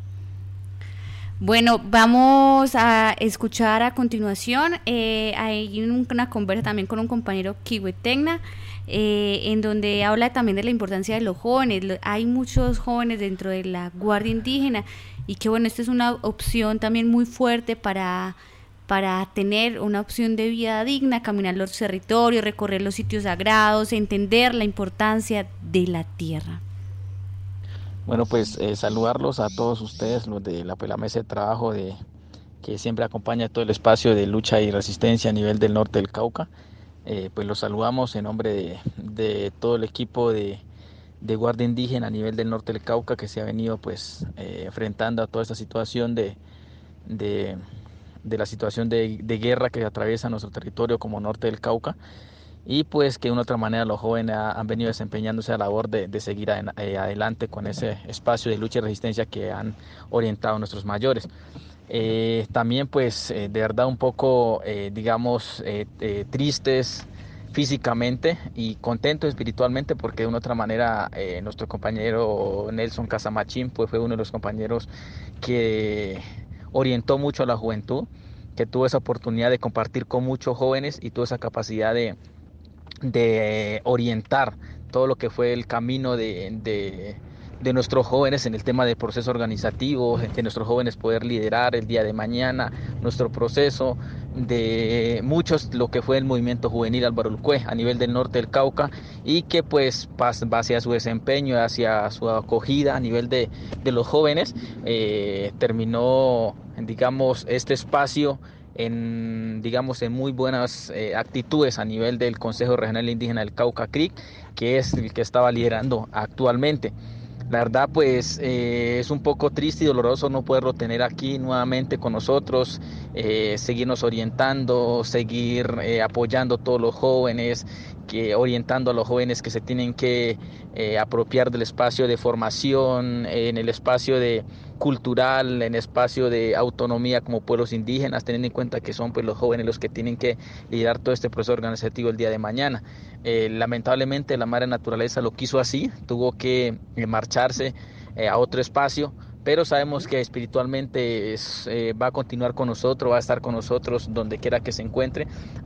Bueno, vamos a escuchar a continuación, eh, hay una conversa también con un compañero Kihuetegna, eh, en donde habla también de la importancia de los jóvenes. Lo, hay muchos jóvenes dentro de la Guardia Indígena, y que bueno, esta es una opción también muy fuerte para, para tener una opción de vida digna, caminar los territorios, recorrer los sitios sagrados, entender la importancia de la tierra. Bueno, pues eh, saludarlos a todos ustedes, los de la, pues, la mesa de trabajo de, que siempre acompaña todo el espacio de lucha y resistencia a nivel del norte del Cauca. Eh, pues los saludamos en nombre de, de todo el equipo de, de Guardia Indígena a nivel del norte del Cauca, que se ha venido pues eh, enfrentando a toda esta situación de, de, de la situación de, de guerra que atraviesa nuestro territorio como norte del Cauca. Y pues que de una otra manera los jóvenes han venido desempeñándose a la labor de, de seguir a, eh, adelante con ese espacio de lucha y resistencia que han orientado nuestros mayores. Eh, también pues eh, de verdad un poco eh, digamos eh, eh, tristes físicamente y contentos espiritualmente, porque de una otra manera eh, nuestro compañero Nelson Casamachín pues fue uno de los compañeros que orientó mucho a la juventud, que tuvo esa oportunidad de compartir con muchos jóvenes y tuvo esa capacidad de de orientar todo lo que fue el camino de, de, de nuestros jóvenes en el tema de proceso organizativo, de nuestros jóvenes poder liderar el día de mañana nuestro proceso, de muchos lo que fue el movimiento juvenil Álvaro Ulcué a nivel del norte del Cauca, y que pues hacia su desempeño, hacia su acogida a nivel de, de los jóvenes, eh, terminó, digamos, este espacio en digamos en muy buenas eh, actitudes a nivel del Consejo Regional Indígena del Cauca C R I C, que es el que estaba liderando actualmente. La verdad pues eh, es un poco triste y doloroso no poderlo tener aquí nuevamente con nosotros, eh, seguirnos orientando, seguir eh, apoyando a todos los jóvenes, que orientando a los jóvenes que se tienen que eh, apropiar del espacio de formación, eh, en el espacio de cultural, en el espacio de autonomía como pueblos indígenas, teniendo en cuenta que son pues los jóvenes los que tienen que liderar todo este proceso organizativo el día de mañana. Eh, lamentablemente la madre naturaleza lo quiso así, tuvo que eh, marcharse eh, a otro espacio, pero sabemos que espiritualmente es, eh, va a continuar con nosotros, va a estar con nosotros donde quiera que se encuentre,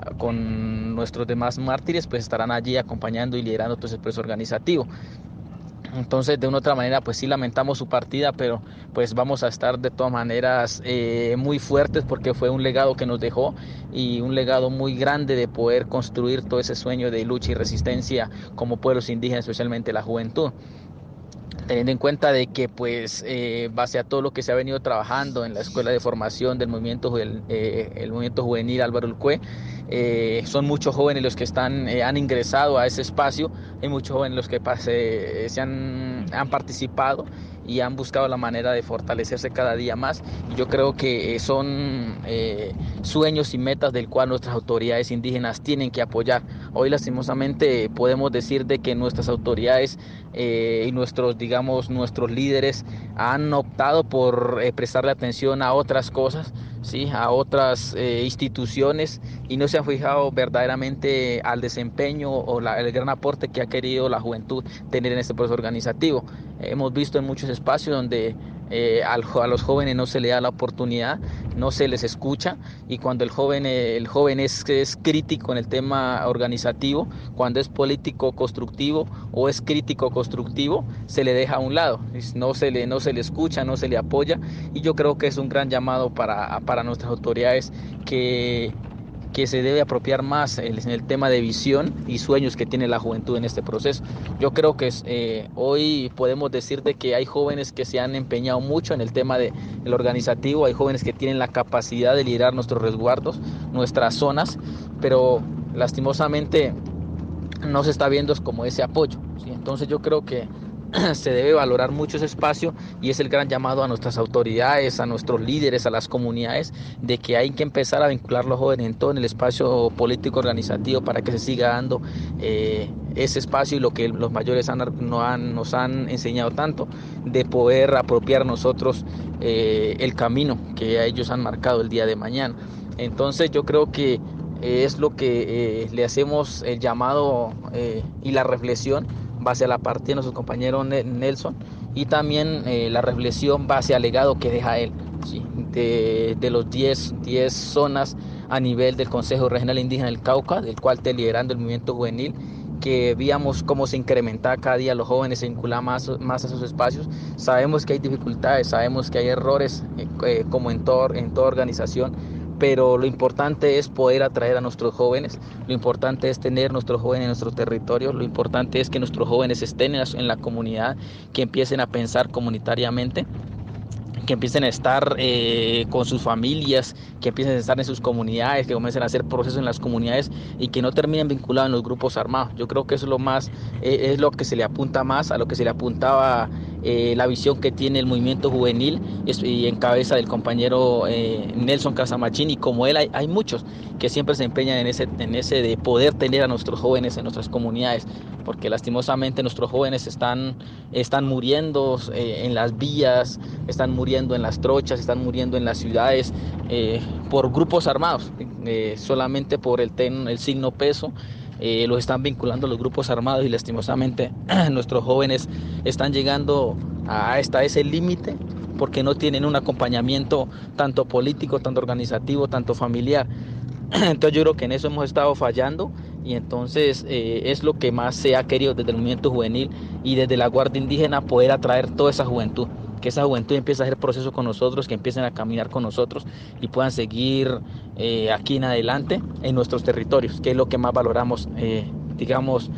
con nuestros demás mártires, pues estarán allí acompañando y liderando todo ese proceso organizativo. Entonces, de una u otra manera, pues sí lamentamos su partida, pero pues vamos a estar de todas maneras eh, muy fuertes, porque fue un legado que nos dejó y un legado muy grande de poder construir todo ese sueño de lucha y resistencia como pueblos indígenas, especialmente la juventud. Teniendo en cuenta de que pues eh, base a todo lo que se ha venido trabajando en la escuela de formación del movimiento el, eh, el movimiento juvenil Álvaro Ulcué, eh, son muchos jóvenes los que están eh, han ingresado a ese espacio, hay muchos jóvenes los que eh, se han, han participado y han buscado la manera de fortalecerse cada día más. Y yo creo que eh, son eh, sueños y metas del cual nuestras autoridades indígenas tienen que apoyar. Hoy lastimosamente podemos decir de que nuestras autoridades eh, y nuestros, digamos, nuestros líderes han optado por eh, prestarle atención a otras cosas, ¿sí? A otras eh, instituciones, y no se han fijado verdaderamente al desempeño o la, el gran aporte que ha querido la juventud tener en este proceso organizativo. Eh, hemos visto en muchos espacios donde eh, al, a los jóvenes no se le da la oportunidad, no se les escucha, y cuando el joven, eh, el joven es, es crítico en el tema organizativo, cuando es político constructivo o es crítico constructivo, se le deja a un lado, no se le, no se le escucha, no se le apoya, y yo creo que es un gran llamado para, para nuestras autoridades que... que se debe apropiar más en el tema de visión y sueños que tiene la juventud en este proceso. Yo creo que eh, hoy podemos decir de que hay jóvenes que se han empeñado mucho en el tema de, del organizativo, hay jóvenes que tienen la capacidad de liderar nuestros resguardos, nuestras zonas, pero lastimosamente no se está viendo como ese apoyo, ¿sí? Entonces yo creo que se debe valorar mucho ese espacio, y es el gran llamado a nuestras autoridades, a nuestros líderes, a las comunidades, de que hay que empezar a vincular a los jóvenes en todo en el espacio político organizativo para que se siga dando eh, ese espacio y lo que los mayores han, no han, nos han enseñado tanto, de poder apropiar nosotros eh, el camino que ellos han marcado el día de mañana. Entonces yo creo que es lo que eh, le hacemos el llamado eh, y la reflexión base a la partida de nuestro compañero Nelson, y también eh, la reflexión base al legado que deja él, ¿sí? de, de los diez zonas a nivel del Consejo Regional Indígena del Cauca, del cual está liderando el movimiento juvenil, que veíamos cómo se incrementaba cada día los jóvenes, se vinculaban más, más a esos espacios. Sabemos que hay dificultades, sabemos que hay errores eh, eh, como en, todo, en toda organización, pero lo importante es poder atraer a nuestros jóvenes, lo importante es tener nuestros jóvenes en nuestro territorio, lo importante es que nuestros jóvenes estén en la, en la comunidad, que empiecen a pensar comunitariamente, que empiecen a estar eh, con sus familias, que empiecen a estar en sus comunidades, que comiencen a hacer procesos en las comunidades y que no terminen vinculados en los grupos armados. Yo creo que eso es lo más, eh, es lo que se le apunta más, a lo que se le apuntaba eh, la visión que tiene el movimiento juvenil y en cabeza del compañero eh, Nelson Casamachín, y como él hay, hay muchos que siempre se empeñan en ese, en ese de poder tener a nuestros jóvenes en nuestras comunidades, porque lastimosamente nuestros jóvenes están, están muriendo eh, en las vías, están muriendo en las trochas, están muriendo en las ciudades eh, por grupos armados, eh, solamente por el, ten, el signo peso. Eh, los están vinculando los grupos armados, y lastimosamente nuestros jóvenes están llegando a hasta ese límite porque no tienen un acompañamiento tanto político, tanto organizativo, tanto familiar. Entonces yo creo que en eso hemos estado fallando, y entonces eh, es lo que más se ha querido desde el movimiento juvenil y desde la Guardia Indígena, poder atraer toda esa juventud, que esa juventud empiece a hacer procesos con nosotros, que empiecen a caminar con nosotros y puedan seguir eh, aquí en adelante en nuestros territorios, que es lo que más valoramos, eh, digamos,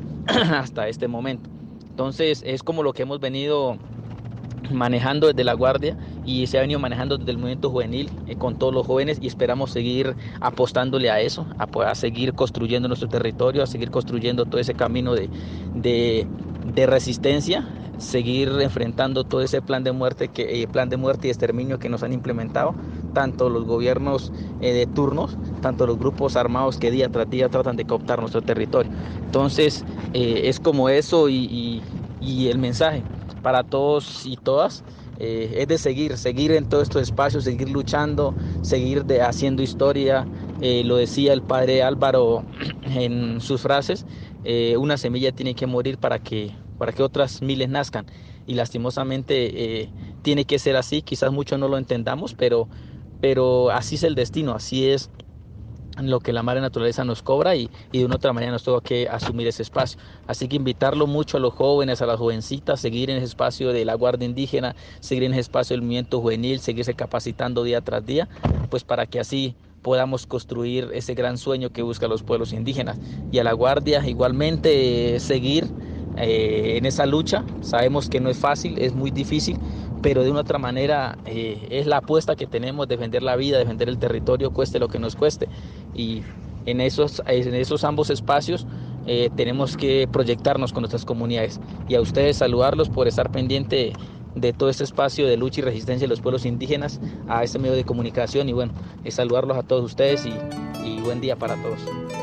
hasta este momento. Entonces es como lo que hemos venido manejando desde la Guardia, y se ha venido manejando desde el movimiento juvenil eh, con todos los jóvenes, y esperamos seguir apostándole a eso, a, a seguir construyendo nuestro territorio, a seguir construyendo todo ese camino de, de, de resistencia, seguir enfrentando todo ese plan de muerte que eh, plan de muerte y exterminio que nos han implementado tanto los gobiernos eh, de turnos, tanto los grupos armados que día tras día tratan de cooptar nuestro territorio. Entonces eh, es como eso, y, y, y el mensaje para todos y todas eh, es de seguir, seguir en todos estos espacios, seguir luchando, seguir de, haciendo historia. Eh, lo decía el padre Álvaro en sus frases, eh, una semilla tiene que morir para que, para que otras miles nazcan. y lastimosamente eh, tiene que ser así. Quizás muchos no lo entendamos, pero, pero así es el destino, así es lo que la madre naturaleza nos cobra y, y de una otra manera nos toca que asumir ese espacio. Así que invitarlo mucho a los jóvenes, a las jovencitas, seguir en ese espacio de la Guardia Indígena, seguir en ese espacio del movimiento juvenil, seguirse capacitando día tras día, pues para que así podamos construir ese gran sueño que buscan los pueblos indígenas. Y a la Guardia igualmente eh, seguir eh, en esa lucha. Sabemos que no es fácil, es muy difícil, pero de una otra manera eh, es la apuesta que tenemos, defender la vida, defender el territorio, cueste lo que nos cueste. Y en esos, en esos ambos espacios eh, tenemos que proyectarnos con nuestras comunidades. Y a ustedes saludarlos por estar pendiente de todo este espacio de lucha y resistencia de los pueblos indígenas, a este medio de comunicación, y bueno, es saludarlos a todos ustedes y, y buen día para todos.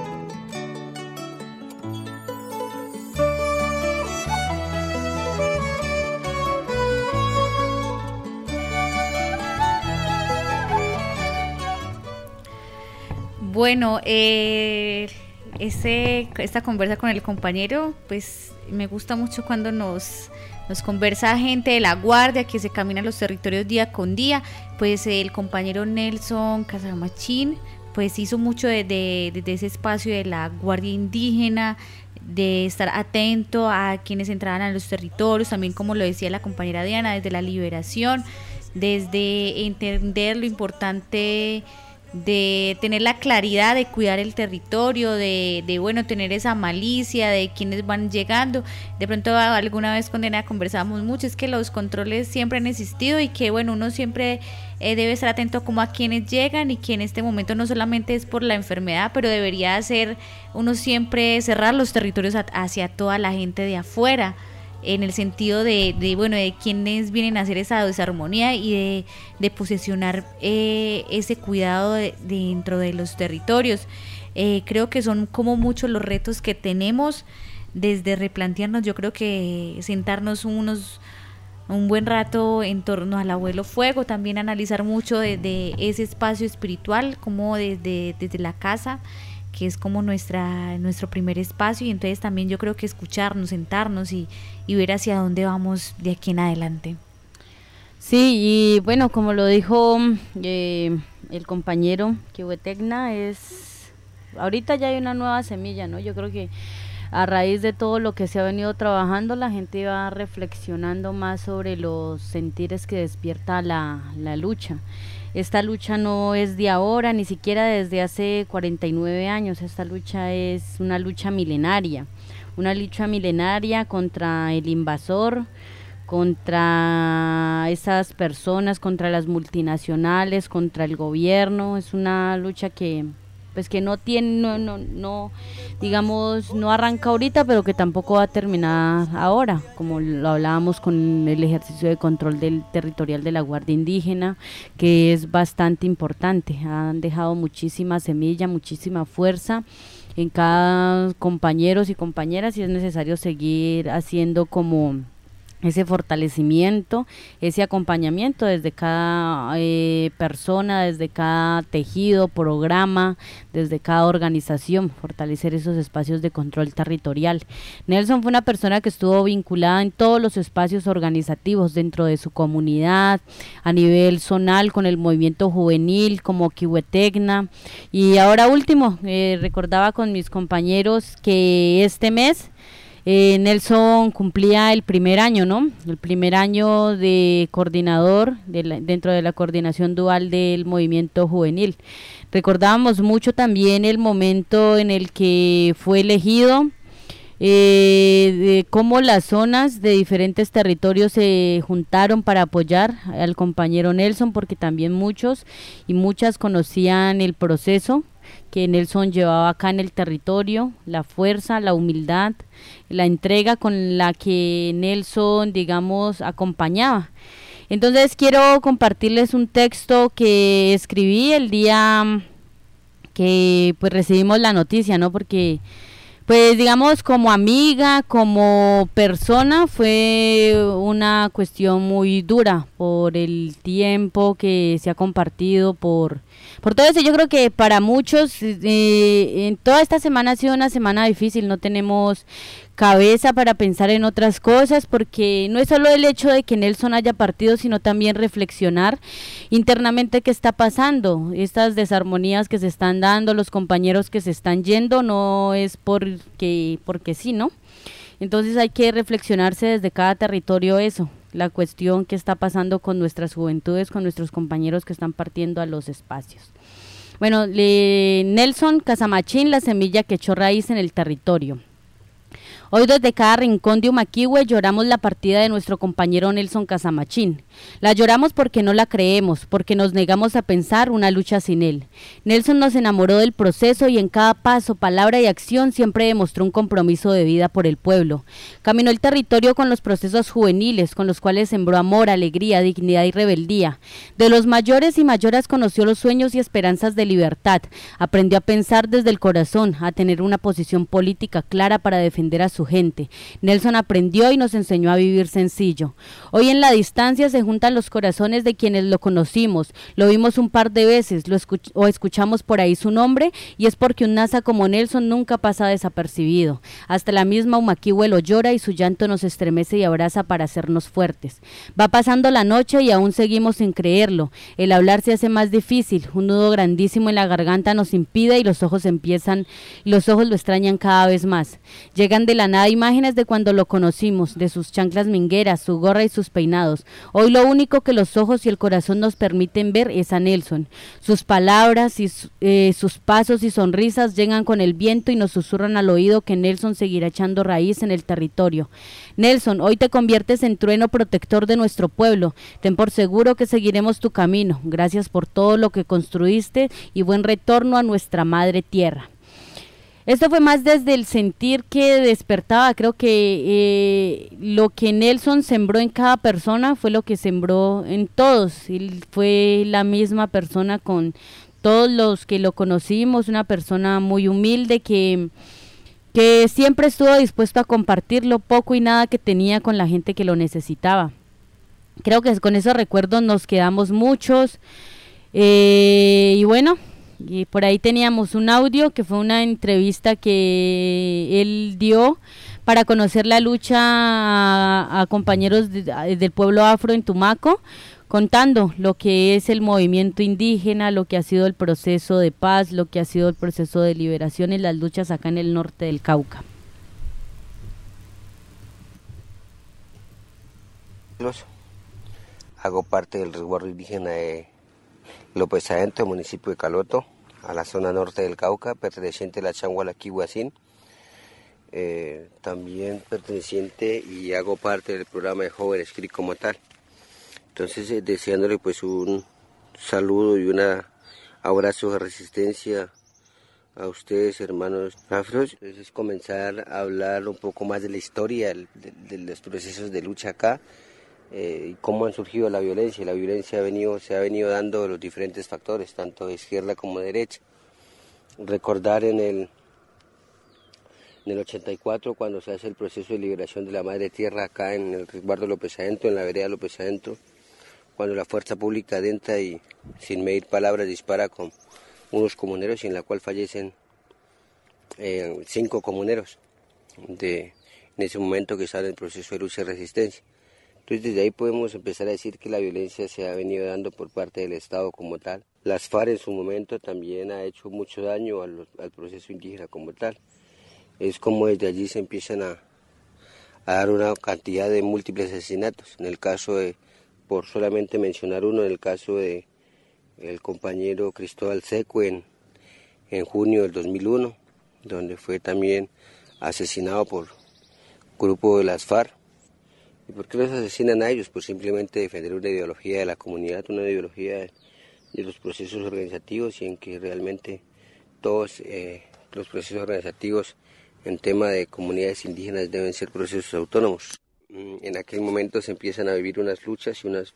Bueno, eh, ese, esta conversa con el compañero, pues me gusta mucho cuando nos, nos conversa gente de la Guardia que se camina los territorios día con día. Pues el compañero Nelson Casamachín pues hizo mucho desde de, de ese espacio de la Guardia Indígena, de estar atento a quienes entraban a los territorios, también como lo decía la compañera Diana, desde la liberación, desde entender lo importante de tener la claridad de cuidar el territorio, de, de bueno, tener esa malicia de quienes van llegando. De pronto alguna vez con Diana conversábamos mucho, es que los controles siempre han existido y que bueno, uno siempre eh, debe estar atento como a quienes llegan, y que en este momento no solamente es por la enfermedad, pero debería hacer uno siempre cerrar los territorios a, hacia toda la gente de afuera, en el sentido de, de bueno, de quienes vienen a hacer esa desarmonía y de, de posesionar eh, ese cuidado de, de dentro de los territorios. Eh, creo que son como muchos los retos que tenemos desde replantearnos. Yo creo que sentarnos unos un buen rato en torno al abuelo fuego, también analizar mucho de, de ese espacio espiritual, como desde, desde la casa, que es como nuestra nuestro primer espacio, y entonces también yo creo que escucharnos, sentarnos y, y ver hacia dónde vamos de aquí en adelante. Sí, y bueno, como lo dijo eh, el compañero Kihuetegna, es ahorita ya hay una nueva semilla, ¿no? Yo creo que a raíz de todo lo que se ha venido trabajando, la gente va reflexionando más sobre los sentires que despierta la, la lucha. Esta lucha no es de ahora, ni siquiera desde hace cuarenta y nueve años, esta lucha es una lucha milenaria, una lucha milenaria contra el invasor, contra esas personas, contra las multinacionales, contra el gobierno. Es una lucha que pues que no tiene, no, no, no, digamos, no arranca ahorita, pero que tampoco va a terminar ahora, como lo hablábamos con el ejercicio de control del territorial de la Guardia Indígena, que es bastante importante. Han dejado muchísima semilla, muchísima fuerza en cada compañeros y compañeras, y es necesario seguir haciendo como ese fortalecimiento, ese acompañamiento desde cada eh, persona, desde cada tejido, programa, desde cada organización, fortalecer esos espacios de control territorial. Nelson fue una persona que estuvo vinculada en todos los espacios organizativos dentro de su comunidad, a nivel zonal con el movimiento juvenil como Kihuetegna, y ahora último, eh, recordaba con mis compañeros que este mes Eh, Nelson cumplía el primer año, ¿no? El primer año de coordinador de la, dentro de la coordinación dual del movimiento juvenil. Recordábamos mucho también el momento en el que fue elegido, eh, de cómo las zonas de diferentes territorios se juntaron para apoyar al compañero Nelson, porque también muchos y muchas conocían el proceso que Nelson llevaba acá en el territorio, la fuerza, la humildad, la entrega con la que Nelson, digamos, acompañaba. Entonces quiero compartirles un texto que escribí el día que pues recibimos la noticia, ¿no? Porque pues digamos como amiga, como persona, fue una cuestión muy dura por el tiempo que se ha compartido, por, por todo eso. Yo creo que para muchos, eh, en toda esta semana ha sido una semana difícil, no tenemos cabeza para pensar en otras cosas, porque no es solo el hecho de que Nelson haya partido, sino también reflexionar internamente qué está pasando, estas desarmonías que se están dando, los compañeros que se están yendo, no es porque, porque sí, ¿no? Entonces hay que reflexionarse desde cada territorio eso, la cuestión que está pasando con nuestras juventudes, con nuestros compañeros que están partiendo a los espacios. Bueno, le, Nelson Casamachín, la semilla que echó raíz en el territorio. Hoy desde cada rincón de Umaquihue lloramos la partida de nuestro compañero Nelson Casamachín. La lloramos porque no la creemos, porque nos negamos a pensar una lucha sin él. Nelson nos enamoró del proceso y en cada paso, palabra y acción siempre demostró un compromiso de vida por el pueblo. Caminó el territorio con los procesos juveniles, con los cuales sembró amor, alegría, dignidad y rebeldía. De los mayores y mayoras conoció los sueños y esperanzas de libertad. Aprendió a pensar desde el corazón, a tener una posición política clara para defender a su gente. Nelson aprendió y nos enseñó a vivir sencillo. Hoy en la distancia se juntan los corazones de quienes lo conocimos, lo vimos un par de veces, lo escuch o escuchamos por ahí su nombre, y es porque un NASA como Nelson nunca pasa desapercibido. Hasta la misma Umaquihue lo llora y su llanto nos estremece y abraza para hacernos fuertes. Va pasando la noche y aún seguimos sin creerlo. El hablar se hace más difícil, un nudo grandísimo en la garganta nos impide y los ojos empiezan, los ojos lo extrañan cada vez más. Llegan de la nada imágenes de cuando lo conocimos, de sus chanclas mingueras, su gorra y sus peinados. Hoy lo único que los ojos y el corazón nos permiten ver es a Nelson. Sus palabras y eh, sus pasos y sonrisas llegan con el viento y nos susurran al oído que Nelson seguirá echando raíz en el territorio. Nelson, hoy te conviertes en trueno protector de nuestro pueblo. Ten por seguro que seguiremos tu camino. Gracias por todo lo que construiste y buen retorno a nuestra madre tierra. Esto fue más desde el sentir que despertaba. Creo que eh, lo que Nelson sembró en cada persona fue lo que sembró en todos. Él fue la misma persona con todos los que lo conocimos, una persona muy humilde que, que siempre estuvo dispuesto a compartir lo poco y nada que tenía con la gente que lo necesitaba. Creo que con esos recuerdos nos quedamos muchos eh, y bueno, y por ahí teníamos un audio que fue una entrevista que él dio para conocer la lucha a, a compañeros de, a, del pueblo afro en Tumaco, contando lo que es el movimiento indígena, lo que ha sido el proceso de paz, lo que ha sido el proceso de liberación en las luchas acá en el norte del Cauca. Hago parte del resguardo indígena de López Adentro, municipio de Caloto, a la zona norte del Cauca, perteneciente a la Changualaquihuacín, eh, también perteneciente y hago parte del programa de Jóvenes C R I como tal. Entonces, eh, deseándole pues un saludo y un abrazo de resistencia a ustedes, hermanos afros. Entonces, comenzar a hablar un poco más de la historia de, de los procesos de lucha acá. Eh, y cómo han surgido la violencia. La violencia ha venido, se ha venido dando de los diferentes factores, tanto de izquierda como de derecha. Recordar en el, en el ochenta y cuatro, cuando se hace el proceso de liberación de la madre tierra acá en el resguardo López Adentro, en la vereda López Adentro, cuando la fuerza pública adentra y sin medir palabras dispara con unos comuneros y en la cual fallecen eh, cinco comuneros de, en ese momento que están en el proceso de lucha y resistencia. Entonces desde ahí podemos empezar a decir que la violencia se ha venido dando por parte del Estado como tal. Las FARC en su momento también ha hecho mucho daño al, al proceso indígena como tal. Es como desde allí se empiezan a, a dar una cantidad de múltiples asesinatos. En el caso de, por solamente mencionar uno, en el caso de el compañero Cristóbal Seco en, en junio del dos mil uno, donde fue también asesinado por grupo de las FARC. ¿Y por qué los asesinan a ellos? Pues simplemente defender una ideología de la comunidad, una ideología de, de los procesos organizativos y en que realmente todos eh, los procesos organizativos en tema de comunidades indígenas deben ser procesos autónomos. En aquel momento se empiezan a vivir unas luchas y unas,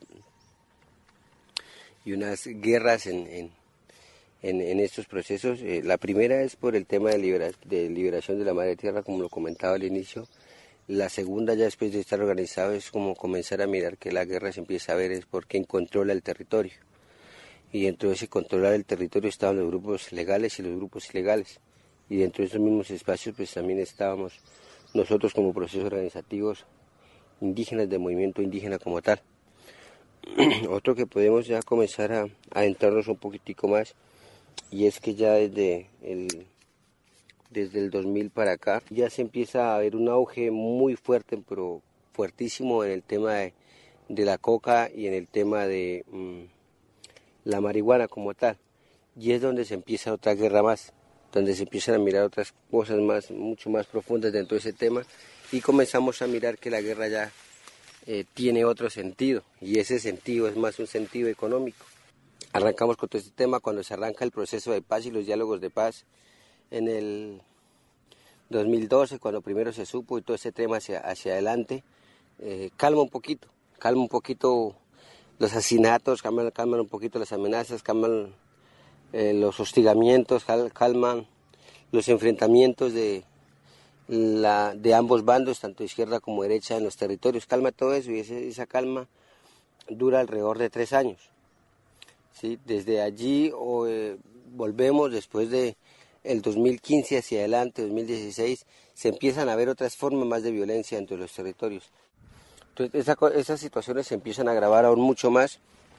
y unas guerras en, en, en, en estos procesos. Eh, la primera es por el tema de, libera, de liberación de la madre tierra, como lo comentaba al inicio. La segunda, ya después de estar organizado, es como comenzar a mirar que la guerra se empieza a ver es por quién controla el territorio. Y dentro de ese controlar el territorio estaban los grupos legales y los grupos ilegales. Y dentro de esos mismos espacios pues también estábamos nosotros como procesos organizativos indígenas del movimiento indígena como tal. Otro que podemos ya comenzar a, a adentrarnos un poquitico más, y es que ya desde el, desde el dos mil para acá ya se empieza a ver un auge muy fuerte, pero fuertísimo en el tema de, de la coca y en el tema de mmm, la marihuana como tal, y es donde se empieza otra guerra más, donde se empiezan a mirar otras cosas más, mucho más profundas dentro de ese tema, y comenzamos a mirar que la guerra ya Eh, tiene otro sentido, y ese sentido es más un sentido económico. Arrancamos con todo este tema cuando se arranca el proceso de paz y los diálogos de paz en el dos mil doce, cuando primero se supo y todo ese tema hacia, hacia adelante, eh, calma un poquito, calma un poquito los asesinatos, calman, calman un poquito las amenazas, calman eh, los hostigamientos, cal, calman los enfrentamientos de La, de ambos bandos, tanto izquierda como derecha en los territorios. Calma todo eso, y ese, esa calma dura alrededor de tres años. ¿Sí? Desde allí o, eh, volvemos después de el dos mil quince hacia adelante, dos mil dieciséis, se empiezan a ver otras formas más de violencia entre los territorios. Entonces esa, esas situaciones se empiezan a agravar aún mucho más,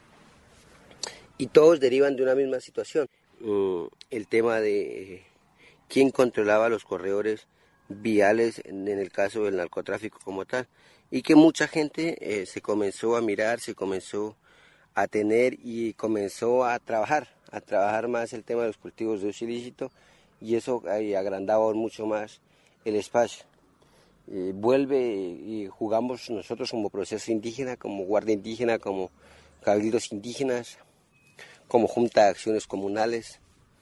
y todos derivan de una misma situación. Mm, el tema de eh, quién controlaba los corredores viales en el caso del narcotráfico como tal, y que mucha gente eh, se comenzó a mirar, se comenzó a tener y comenzó a trabajar, a trabajar más el tema de los cultivos de uso ilícito, y eso eh, agrandaba aún mucho más el espacio. Eh, vuelve y jugamos nosotros como proceso indígena, como guardia indígena, como cabildos indígenas, como junta de acciones comunales,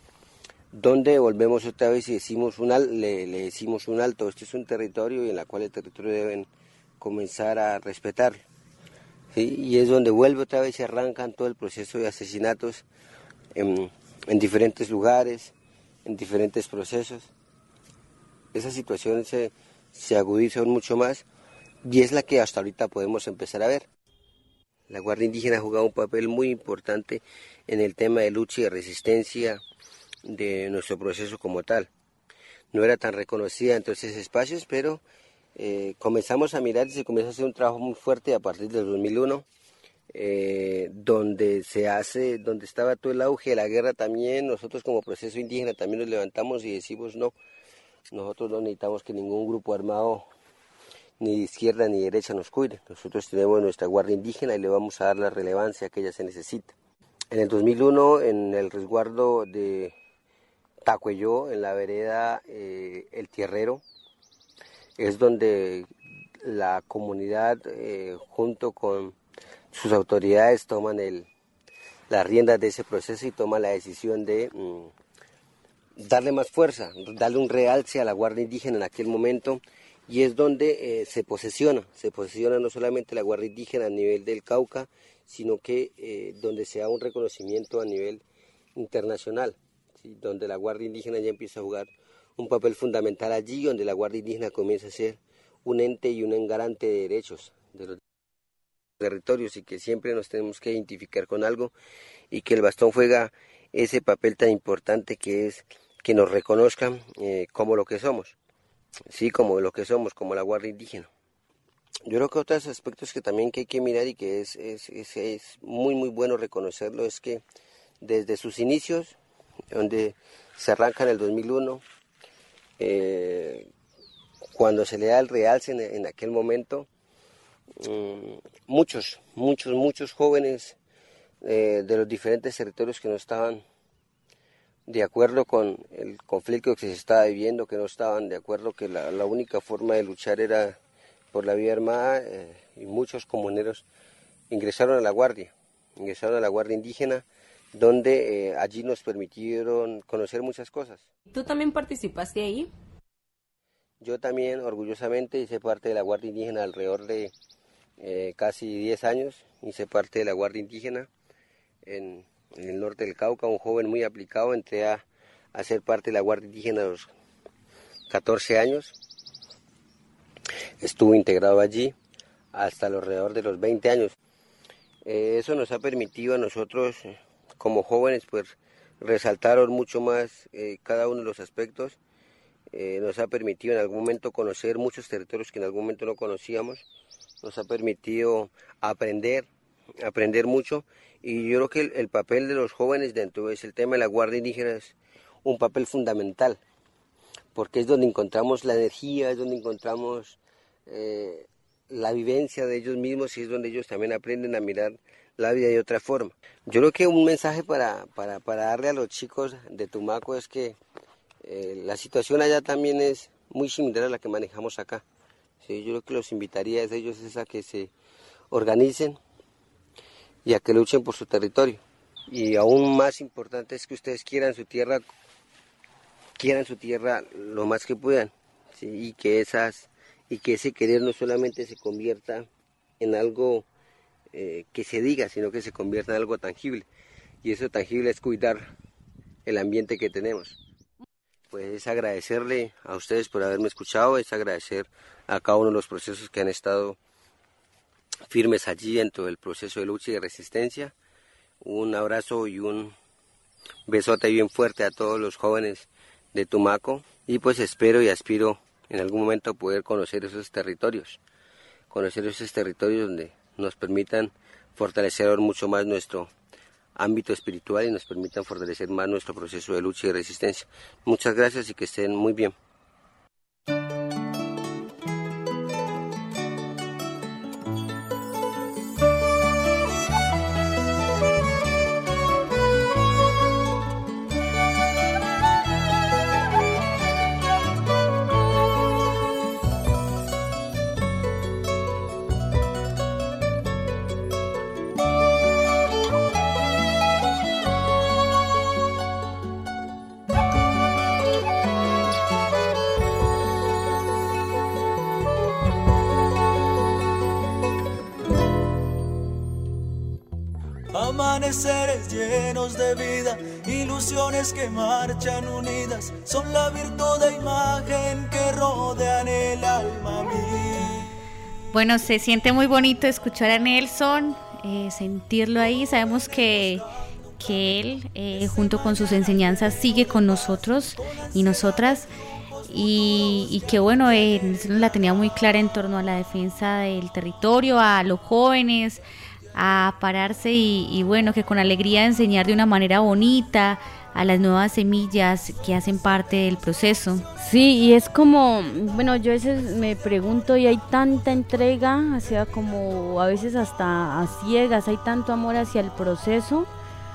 donde volvemos otra vez y decimos un al, le, le decimos un alto. Este es un territorio y en el cual el territorio deben comenzar a respetarlo, ¿sí? Y es donde vuelve otra vez y arrancan todo el proceso de asesinatos en, en diferentes lugares, en diferentes procesos. Esa situación se, se agudiza aún mucho más, y es la que hasta ahorita podemos empezar a ver. La Guardia Indígena ha jugado un papel muy importante en el tema de lucha y de resistencia de nuestro proceso como tal. No era tan reconocida en todos esos espacios, pero eh, comenzamos a mirar y se comenzó a hacer un trabajo muy fuerte a partir del dos mil uno, eh, donde se hace, donde estaba todo el auge de la guerra también. Nosotros como proceso indígena también nos levantamos y decimos no, nosotros no necesitamos que ningún grupo armado ni de izquierda ni de derecha nos cuide. Nosotros tenemos nuestra Guardia Indígena y le vamos a dar la relevancia que ella se necesita. En el dos mil uno, en el resguardo de Tacuelló, en la vereda eh, El Tierrero, es donde la comunidad eh, junto con sus autoridades toman el, las riendas de ese proceso y toman la decisión de mm, darle más fuerza, darle un realce a la Guardia Indígena en aquel momento, y es donde eh, se posesiona, se posesiona no solamente la Guardia Indígena a nivel del Cauca, sino que eh, donde se da un reconocimiento a nivel internacional, ¿sí? Donde la Guardia Indígena ya empieza a jugar un papel fundamental allí, donde la Guardia Indígena comienza a ser un ente y un garante de derechos de los territorios, y que siempre nos tenemos que identificar con algo, y que el bastón juega ese papel tan importante que es que nos reconozcan eh, como lo que somos, sí, como lo que somos, como la Guardia Indígena. Yo creo que otros aspectos que también que hay que mirar y que es, es, es, es muy muy bueno reconocerlo es que desde sus inicios, donde se arranca en el dos mil uno, eh, cuando se le da el realce en, en aquel momento, um, muchos, muchos, muchos jóvenes eh, de los diferentes territorios que no estaban de acuerdo con el conflicto que se estaba viviendo, que no estaban de acuerdo que la, la única forma de luchar era por la vía armada, eh, y muchos comuneros ingresaron a la Guardia, ingresaron a la Guardia Indígena, donde eh, allí nos permitieron conocer muchas cosas. ¿Tú también participaste ahí? Yo también, orgullosamente, hice parte de la Guardia Indígena alrededor de eh, casi diez años, hice parte de la Guardia Indígena en, en el norte del Cauca, un joven muy aplicado, entré a, a ser parte de la Guardia Indígena a los catorce años, estuve integrado allí hasta alrededor de los veinte años. Eh, eso nos ha permitido a nosotros, eh, como jóvenes, pues resaltar mucho más eh, cada uno de los aspectos eh, nos ha permitido en algún momento conocer muchos territorios que en algún momento no conocíamos, nos ha permitido aprender, aprender mucho, y yo creo que el, el papel de los jóvenes dentro de ese tema de la Guardia Indígena es un papel fundamental, porque es donde encontramos la energía, es donde encontramos eh, la vivencia de ellos mismos, y es donde ellos también aprenden a mirar la vida de otra forma. Yo creo que un mensaje para, para, para darle a los chicos de Tumaco es que eh, la situación allá también es muy similar a la que manejamos acá. Sí, yo creo que los invitaría a ellos es a que se organicen y a que luchen por su territorio. Y aún más importante es que ustedes quieran su tierra, quieran su tierra lo más que puedan, ¿sí? y que esas y que ese querer no solamente se convierta en algo eh, que se diga, sino que se convierta en algo tangible. Y eso tangible es cuidar el ambiente que tenemos. Pues es agradecerle a ustedes por haberme escuchado, es agradecer a cada uno de los procesos que han estado firmes allí dentro del proceso de lucha y de resistencia. Un abrazo y un besote bien fuerte a todos los jóvenes de Tumaco, y pues espero y aspiro en algún momento poder conocer esos territorios, conocer esos territorios donde nos permitan fortalecer aún mucho más nuestro ámbito espiritual y nos permitan fortalecer más nuestro proceso de lucha y resistencia. Muchas gracias y que estén muy bien. Amaneceres llenos de vida, ilusiones que marchan unidas, son la virtud de imagen que rodean el alma mía. Bueno, se siente muy bonito escuchar a Nelson, eh, sentirlo ahí. Sabemos que, que él, eh, junto con sus enseñanzas, sigue con nosotros y nosotras. Y, y que bueno, eh, Nelson la tenía muy clara en torno a la defensa del territorio, a los jóvenes, a pararse y, y bueno, que con alegría enseñar de una manera bonita a las nuevas semillas que hacen parte del proceso. Sí, y es como, bueno, yo a veces me pregunto, y hay tanta entrega, o sea, como a veces hasta a ciegas, hay tanto amor hacia el proceso,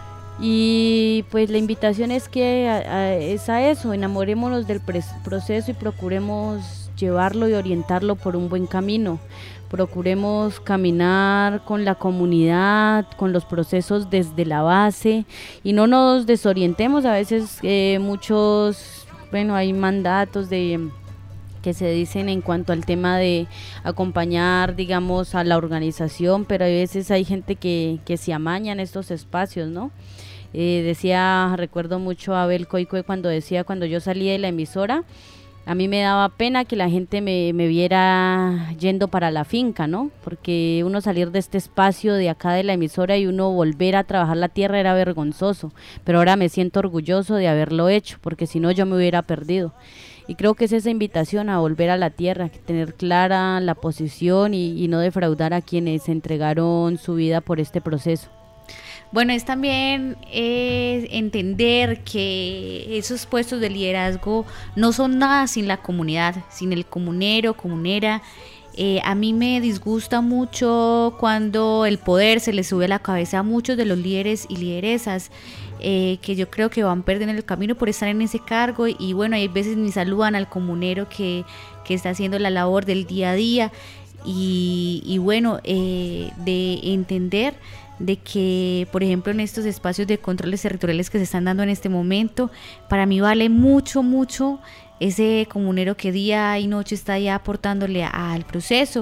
y pues la invitación es que a, a, es a eso, enamorémonos del proceso y procuremos llevarlo y orientarlo por un buen camino. Procuremos caminar con la comunidad, con los procesos desde la base, y no nos desorientemos. A veces eh, muchos, bueno, hay mandatos de que se dicen en cuanto al tema de acompañar, digamos, a la organización, pero a veces hay gente que, que se amaña en estos espacios, ¿no? Eh, decía, recuerdo mucho a Abel Coicue cuando decía, cuando yo salí de la emisora, a mí me daba pena que la gente me, me viera yendo para la finca, ¿no? Porque uno salir de este espacio de acá de la emisora y uno volver a trabajar la tierra era vergonzoso, pero ahora me siento orgulloso de haberlo hecho, porque si no yo me hubiera perdido. Y creo que es esa invitación a volver a la tierra, tener clara la posición y, y no defraudar a quienes entregaron su vida por este proceso. Bueno, es también eh, entender que esos puestos de liderazgo no son nada sin la comunidad, sin el comunero, comunera. Eh, a mí me disgusta mucho cuando el poder se le sube a la cabeza a muchos de los líderes y lideresas, eh, que yo creo que van perdiendo el camino por estar en ese cargo, y, y bueno, hay veces ni saludan al comunero que, que está haciendo la labor del día a día, y, y bueno, eh, de entender de que, por ejemplo, en estos espacios de controles territoriales que se están dando en este momento, para mí vale mucho, mucho ese comunero que día y noche está ya aportándole al proceso,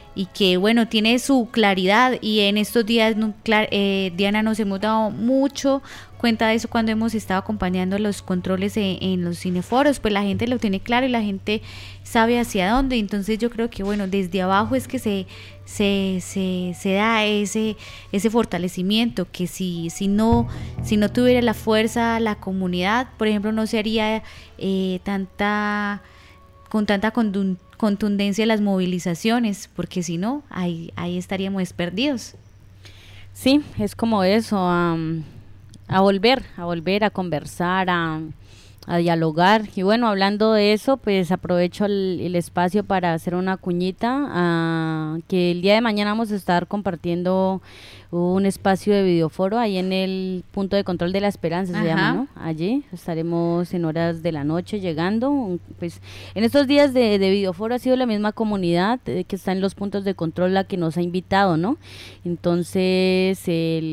y que bueno, tiene su claridad, y en estos días eh, Diana, nos hemos dado mucho cuenta de eso cuando hemos estado acompañando los controles en, en los cineforos, pues la gente lo tiene claro y la gente sabe hacia dónde. Entonces yo creo que bueno, desde abajo es que se se, se, se da ese ese fortalecimiento, que si, si no si no tuviera la fuerza la comunidad, por ejemplo, no se haría eh, tanta con tanta contundencia las movilizaciones, porque si no, ahí, ahí estaríamos perdidos. Sí, es como eso, um, a volver, a volver a conversar, a, a dialogar. Y bueno, hablando de eso, pues aprovecho el, el espacio para hacer una cuñita, uh, que el día de mañana vamos a estar compartiendo un espacio de videoforo ahí en el punto de control de la Esperanza, se llama, ¿no? Allí estaremos en horas de la noche llegando. Pues en estos días de, de videoforo ha sido la misma comunidad eh, que está en los puntos de control la que nos ha invitado, ¿no? Entonces,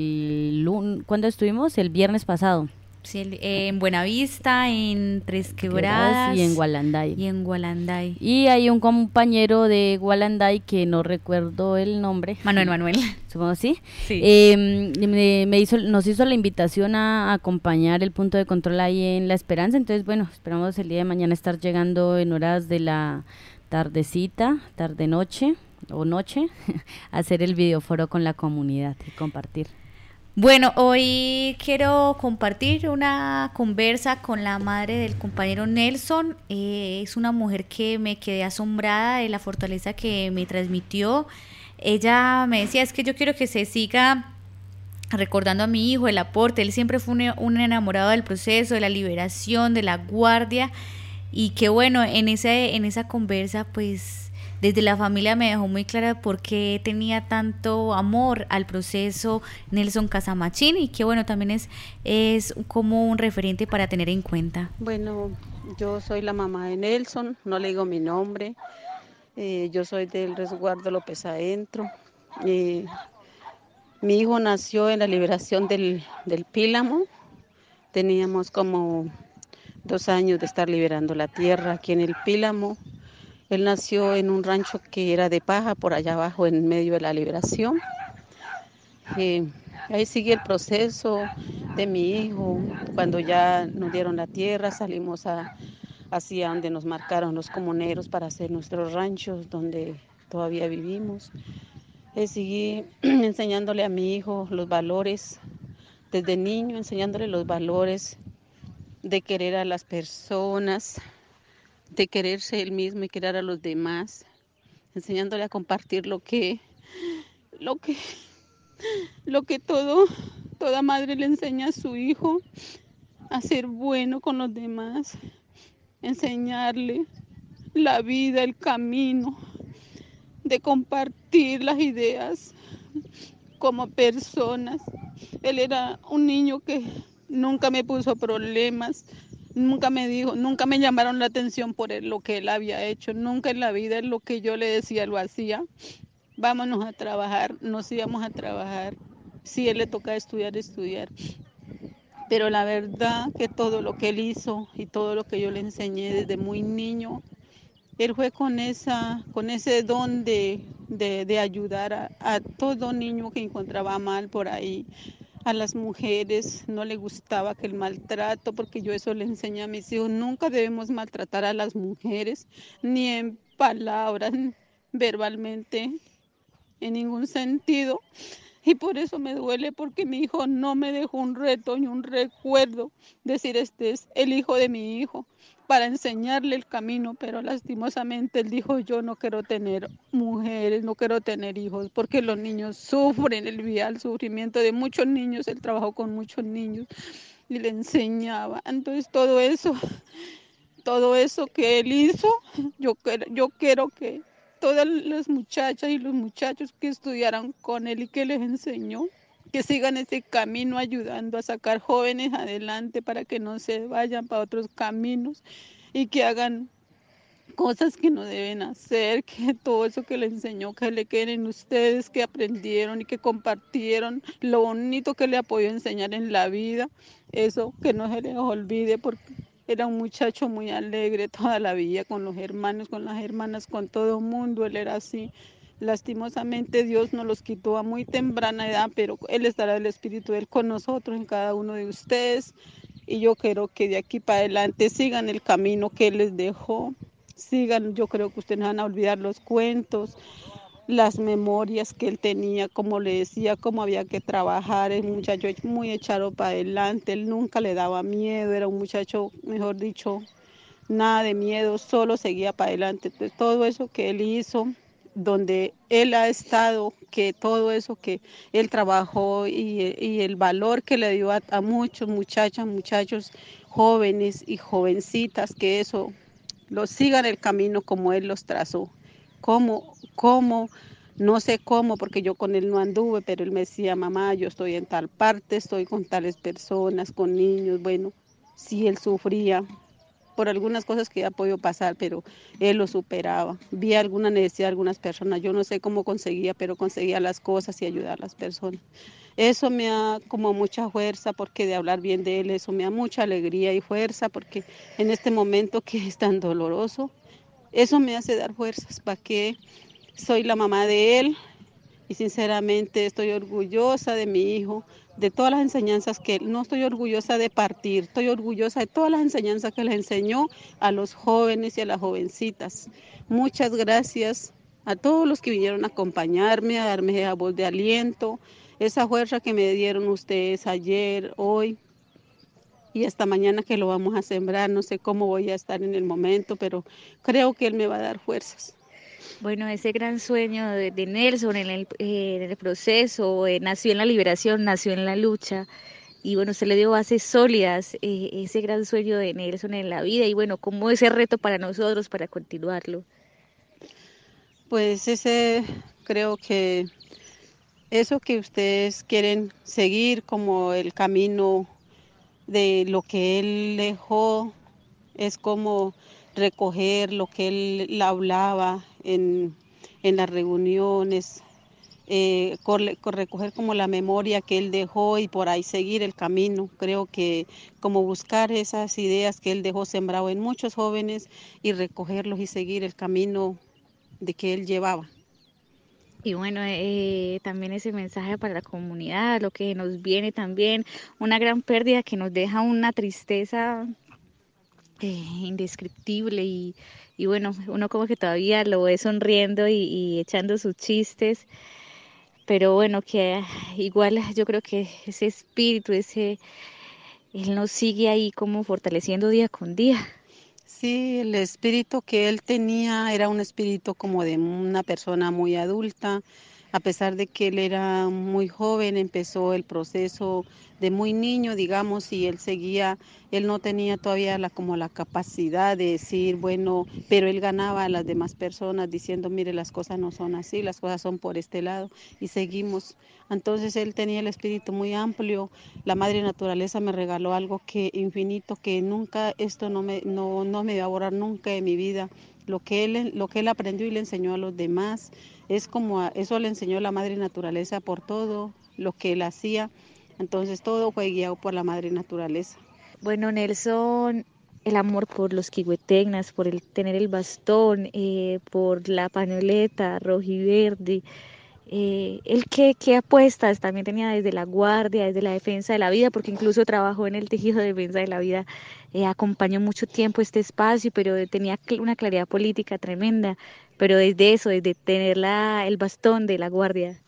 el ¿cuándo estuvimos? El viernes pasado. Sí, eh, en Buenavista, en Tres Quebradas y en Gualanday. Y en Gualanday. Y hay un compañero de Gualanday que no recuerdo el nombre. Manuel Manuel. Supongo sí. Sí. Eh, me, me hizo, nos hizo la invitación a, a acompañar el punto de control ahí en La Esperanza. Entonces, bueno, esperamos el día de mañana estar llegando en horas de la tardecita, tarde-noche o noche, a hacer el videoforo con la comunidad y compartir. Bueno, hoy quiero compartir una conversa con la madre del compañero Nelson. Eh, es una mujer que me quedé asombrada de la fortaleza que me transmitió. Ella me decía, es que yo quiero que se siga recordando a mi hijo, el aporte. Él siempre fue un, un enamorado del proceso, de la liberación, de la guardia, y que bueno, en, ese, en esa conversa, pues desde la familia me dejó muy clara por qué tenía tanto amor al proceso Nelson Casamachín, y que bueno, también es, es como un referente para tener en cuenta. Bueno, yo soy la mamá de Nelson, no le digo mi nombre, eh, yo soy del resguardo López Adentro. Eh, mi hijo nació en la liberación del, del Pílamo, teníamos como dos años de estar liberando la tierra aquí en el Pílamo. Él nació en un rancho que era de paja, por allá abajo, en medio de la liberación. Eh, ahí sigue el proceso de mi hijo. Cuando ya nos dieron la tierra, salimos a, hacia donde nos marcaron los comuneros para hacer nuestros ranchos, donde todavía vivimos. Eh, seguí enseñándole a mi hijo los valores, desde niño, enseñándole los valores de querer a las personas, de quererse él mismo y querer a los demás, enseñándole a compartir lo que, lo que, lo que todo, toda madre le enseña a su hijo, a ser bueno con los demás, enseñarle la vida, el camino, de compartir las ideas como personas. Él era un niño que nunca me puso problemas. Nunca me dijo, nunca me llamaron la atención por él, lo que él había hecho. Nunca en la vida lo que yo le decía lo hacía. Vámonos a trabajar, nos íbamos a trabajar. Si él le tocaba estudiar, estudiar. Pero la verdad que todo lo que él hizo y todo lo que yo le enseñé desde muy niño, él fue con esa, con ese don de, de, de ayudar a, a todo niño que encontraba mal por ahí. A las mujeres no le gustaba que el maltrato, porque yo eso le enseñé a mis hijos. Nunca debemos maltratar a las mujeres, ni en palabras, verbalmente, en ningún sentido. Y por eso me duele, porque mi hijo no me dejó un reto ni un recuerdo. Decir, este es el hijo de mi hijo, para enseñarle el camino, pero lastimosamente él dijo, yo no quiero tener mujeres, no quiero tener hijos, porque los niños sufren, él veía el sufrimiento de muchos niños, él trabajó con muchos niños y le enseñaba. Entonces todo eso, todo eso que él hizo, yo, yo quiero que todas las muchachas y los muchachos que estudiaran con él y que les enseñó, que sigan ese camino ayudando a sacar jóvenes adelante para que no se vayan para otros caminos y que hagan cosas que no deben hacer, que todo eso que le enseñó, que le queden en ustedes, que aprendieron y que compartieron, lo bonito que le apoyó a enseñar en la vida, eso que no se les olvide, porque era un muchacho muy alegre toda la vida con los hermanos, con las hermanas, con todo el mundo, él era así. Lastimosamente Dios nos los quitó a muy temprana edad, pero Él estará el Espíritu de Él con nosotros, en cada uno de ustedes. Y yo creo que de aquí para adelante sigan el camino que Él les dejó. Sigan, yo creo que ustedes no van a olvidar los cuentos, las memorias que Él tenía, como le decía, cómo había que trabajar. El muchacho muy echado para adelante, Él nunca le daba miedo, era un muchacho, mejor dicho, nada de miedo, solo seguía para adelante. Entonces, todo eso que Él hizo, donde Él ha estado, que todo eso que Él trabajó y, y el valor que le dio a, a muchos muchachas, muchachos jóvenes y jovencitas, que eso los sigan el camino como Él los trazó. ¿Cómo? ¿Cómo? No sé cómo, porque yo con Él no anduve, pero Él me decía, mamá, yo estoy en tal parte, estoy con tales personas, con niños. Bueno, sí, Él sufría por algunas cosas que ya ha podido pasar, pero Él lo superaba. Vi alguna necesidad de algunas personas, yo no sé cómo conseguía, pero conseguía las cosas y ayudar a las personas. Eso me da como mucha fuerza, porque de hablar bien de Él, eso me da mucha alegría y fuerza, porque en este momento que es tan doloroso, eso me hace dar fuerzas para que soy la mamá de Él y sinceramente estoy orgullosa de mi hijo, de todas las enseñanzas que él, no estoy orgullosa de partir, estoy orgullosa de todas las enseñanzas que les enseñó a los jóvenes y a las jovencitas. Muchas gracias a todos los que vinieron a acompañarme, a darme esa voz de aliento, esa fuerza que me dieron ustedes ayer, hoy y hasta mañana que lo vamos a sembrar. No sé cómo voy a estar en el momento, pero creo que Él me va a dar fuerzas. Bueno, ese gran sueño de, de Nelson en el, eh, en el proceso, eh, nació en la liberación, nació en la lucha, y bueno, se le dio bases sólidas, eh, ese gran sueño de Nelson en la vida, y bueno, ¿cómo ese reto para nosotros para continuarlo? Pues ese, creo que eso que ustedes quieren seguir como el camino de lo que Él dejó, es como recoger lo que Él hablaba en, en las reuniones, eh, con, con recoger como la memoria que Él dejó y por ahí seguir el camino. Creo que como buscar esas ideas que Él dejó sembrado en muchos jóvenes y recogerlos y seguir el camino de que Él llevaba. Y bueno, eh, también ese mensaje para la comunidad, lo que nos viene también, una gran pérdida que nos deja una tristeza eh, indescriptible y, y bueno, uno como que todavía lo ve sonriendo y, y echando sus chistes, pero bueno, que igual yo creo que ese espíritu, ese, él nos sigue ahí como fortaleciendo día con día. Sí, el espíritu que él tenía era un espíritu como de una persona muy adulta. A pesar de que él era muy joven, empezó el proceso de muy niño, digamos, y él seguía, él no tenía todavía la, como la capacidad de decir, bueno, pero él ganaba a las demás personas diciendo, mire, las cosas no son así, las cosas son por este lado, y seguimos. Entonces él tenía el espíritu muy amplio. La madre naturaleza me regaló algo que infinito, que nunca, esto no me, no, no me va a borrar nunca de mi vida. Lo que él, lo que él aprendió y le enseñó a los demás, es como a, eso le enseñó la madre naturaleza por todo lo que él hacía. Entonces todo fue guiado por la madre naturaleza. Bueno, Nelson, el amor por los quigüetegnas, por el tener el bastón, eh, por la pañoleta rojiverde, eh, él qué, qué apuestas también tenía desde la guardia, desde la defensa de la vida, porque incluso trabajó en el tejido de defensa de la vida, eh, acompañó mucho tiempo este espacio, pero tenía una claridad política tremenda, pero desde eso, desde tener la, el bastón de la guardia.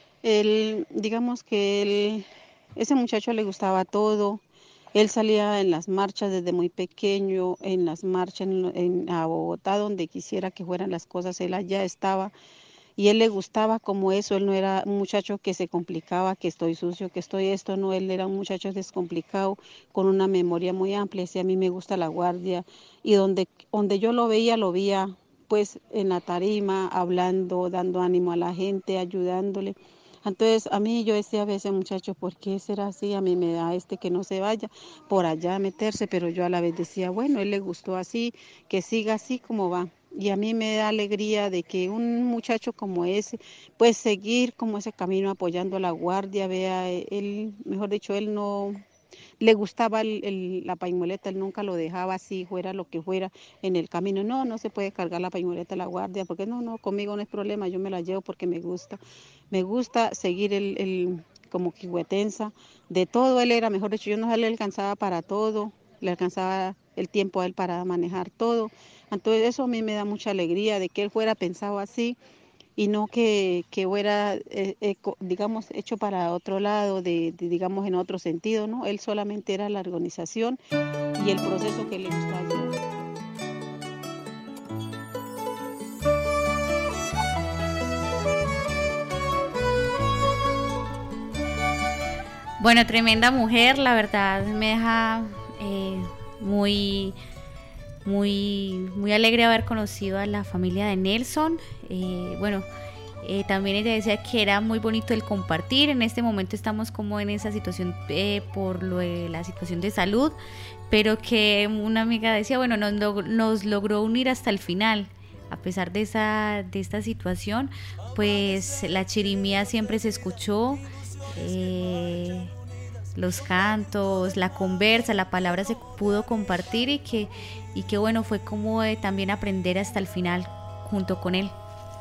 Él, digamos que él, ese muchacho le gustaba todo. Él salía en las marchas desde muy pequeño, en las marchas en, en, a Bogotá, donde quisiera que fueran las cosas, él allá estaba. Y él le gustaba como eso, él no era un muchacho que se complicaba, que estoy sucio, que estoy esto, no, él era un muchacho descomplicado, con una memoria muy amplia, decía, a mí me gusta la guardia, y donde, donde yo lo veía, lo veía pues en la tarima, hablando, dando ánimo a la gente, ayudándole. Entonces a mí yo decía a veces, muchacho, ¿por qué será así? A mí me da este que no se vaya por allá a meterse, pero yo a la vez decía, bueno, él le gustó así, que siga así como va. Y a mí me da alegría de que un muchacho como ese, pues seguir como ese camino apoyando a la guardia, vea, él, mejor dicho, él no, le gustaba el, el, la pañoleta, él nunca lo dejaba así, fuera lo que fuera en el camino. No, no se puede cargar la pañoleta a la guardia, porque no, no, conmigo no es problema, yo me la llevo porque me gusta. Me gusta seguir el, el como quigüetensa, de todo él era, mejor dicho, yo no le alcanzaba para todo, le alcanzaba el tiempo a él para manejar todo. Entonces eso a mí me da mucha alegría de que él fuera pensado así y no que, que fuera, eh, eh, digamos, hecho para otro lado, de, de, digamos, en otro sentido, ¿no? Él solamente era la organización y el proceso que le gustaba llevar. Bueno, tremenda mujer, la verdad me deja eh, muy, muy, muy alegre haber conocido a la familia de Nelson. Eh, bueno, eh, también ella decía que era muy bonito el compartir. En este momento estamos como en esa situación eh, por lo de la situación de salud, pero que una amiga decía, bueno, nos, nos logró unir hasta el final. A pesar de esa de esta situación, pues la chirimía siempre se escuchó. Eh, los cantos, la conversa, la palabra se pudo compartir y que, y que bueno, fue como de también aprender hasta el final junto con él.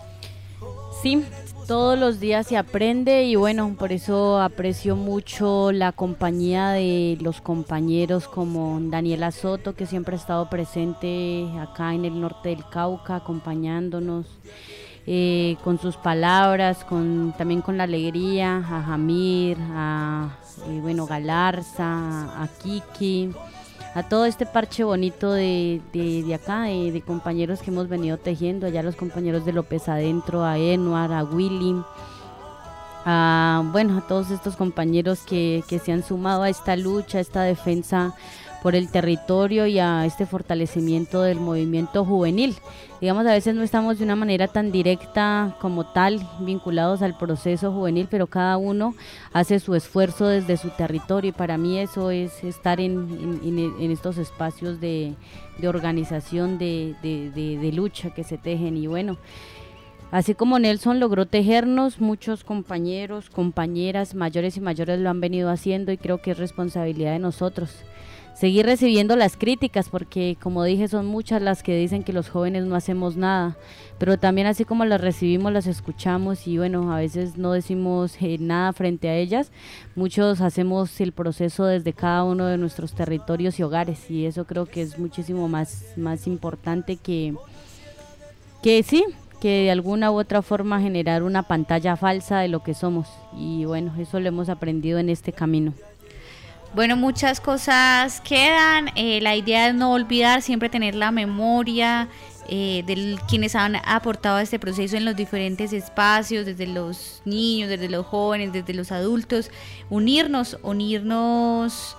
Sí, todos los días se aprende y bueno, por eso aprecio mucho la compañía de los compañeros como Daniela Soto, que siempre ha estado presente acá en el norte del Cauca, acompañándonos. Eh, con sus palabras, con también con la alegría, a Jamir, a eh, bueno, Galarza, a Kiki, a todo este parche bonito de, de, de acá, de, de compañeros que hemos venido tejiendo, allá los compañeros de López Adentro, a Enuar, a Willy, a, bueno, a todos estos compañeros que, que se han sumado a esta lucha, a esta defensa por el territorio y a este fortalecimiento del movimiento juvenil. Digamos, a veces no estamos de una manera tan directa como tal vinculados al proceso juvenil, pero cada uno hace su esfuerzo desde su territorio y para mí eso es estar en, en, en estos espacios de, de organización, de, de, de, de lucha que se tejen. Y bueno, así como Nelson logró tejernos, muchos compañeros, compañeras mayores y mayores lo han venido haciendo y creo que es responsabilidad de nosotros seguir recibiendo las críticas, porque como dije son muchas las que dicen que los jóvenes no hacemos nada, pero también así como las recibimos las escuchamos y bueno, a veces no decimos eh, nada frente a ellas, muchos hacemos el proceso desde cada uno de nuestros territorios y hogares y eso creo que es muchísimo más, más importante que, que sí, que de alguna u otra forma generar una pantalla falsa de lo que somos y bueno, eso lo hemos aprendido en este camino. Bueno, muchas cosas quedan, eh, la idea es no olvidar, siempre tener la memoria eh, de quienes han aportado a este proceso en los diferentes espacios, desde los niños, desde los jóvenes, desde los adultos, unirnos, unirnos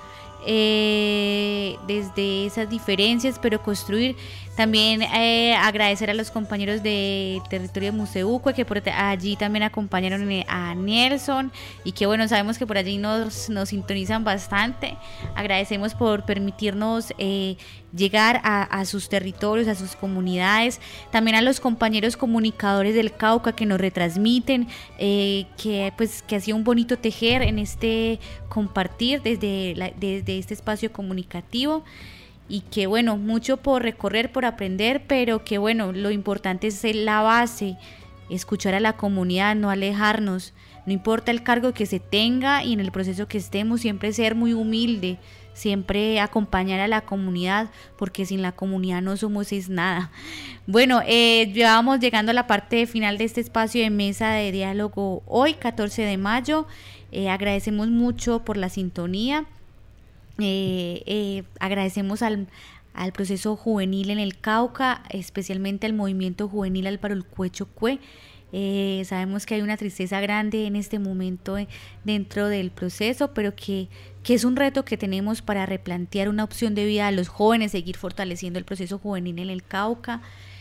eh, desde esas diferencias, pero construir. También eh, agradecer a los compañeros de territorio de Museucue que por allí también acompañaron a Nelson y que bueno, sabemos que por allí nos, nos sintonizan bastante. Agradecemos por permitirnos eh, llegar a, a sus territorios, a sus comunidades. También a los compañeros comunicadores del Cauca que nos retransmiten, eh, que pues que ha sido un bonito tejer en este compartir desde, la, desde este espacio comunicativo. Y que bueno, mucho por recorrer, por aprender, pero que bueno, lo importante es la base, escuchar a la comunidad, no alejarnos, no importa el cargo que se tenga y en el proceso que estemos, siempre ser muy humilde, siempre acompañar a la comunidad, porque sin la comunidad no somos es nada. Bueno, eh, ya vamos llegando a la parte final de este espacio de mesa de diálogo hoy, catorce de mayo, eh, agradecemos mucho por la sintonía. Eh, eh, agradecemos al, al proceso juvenil en el Cauca, especialmente al movimiento juvenil Álvaro el Cuecho-Cue. Eh, sabemos que hay una tristeza grande en este momento eh, dentro del proceso, pero que, que es un reto que tenemos para replantear una opción de vida a los jóvenes, seguir fortaleciendo el proceso juvenil en el Cauca.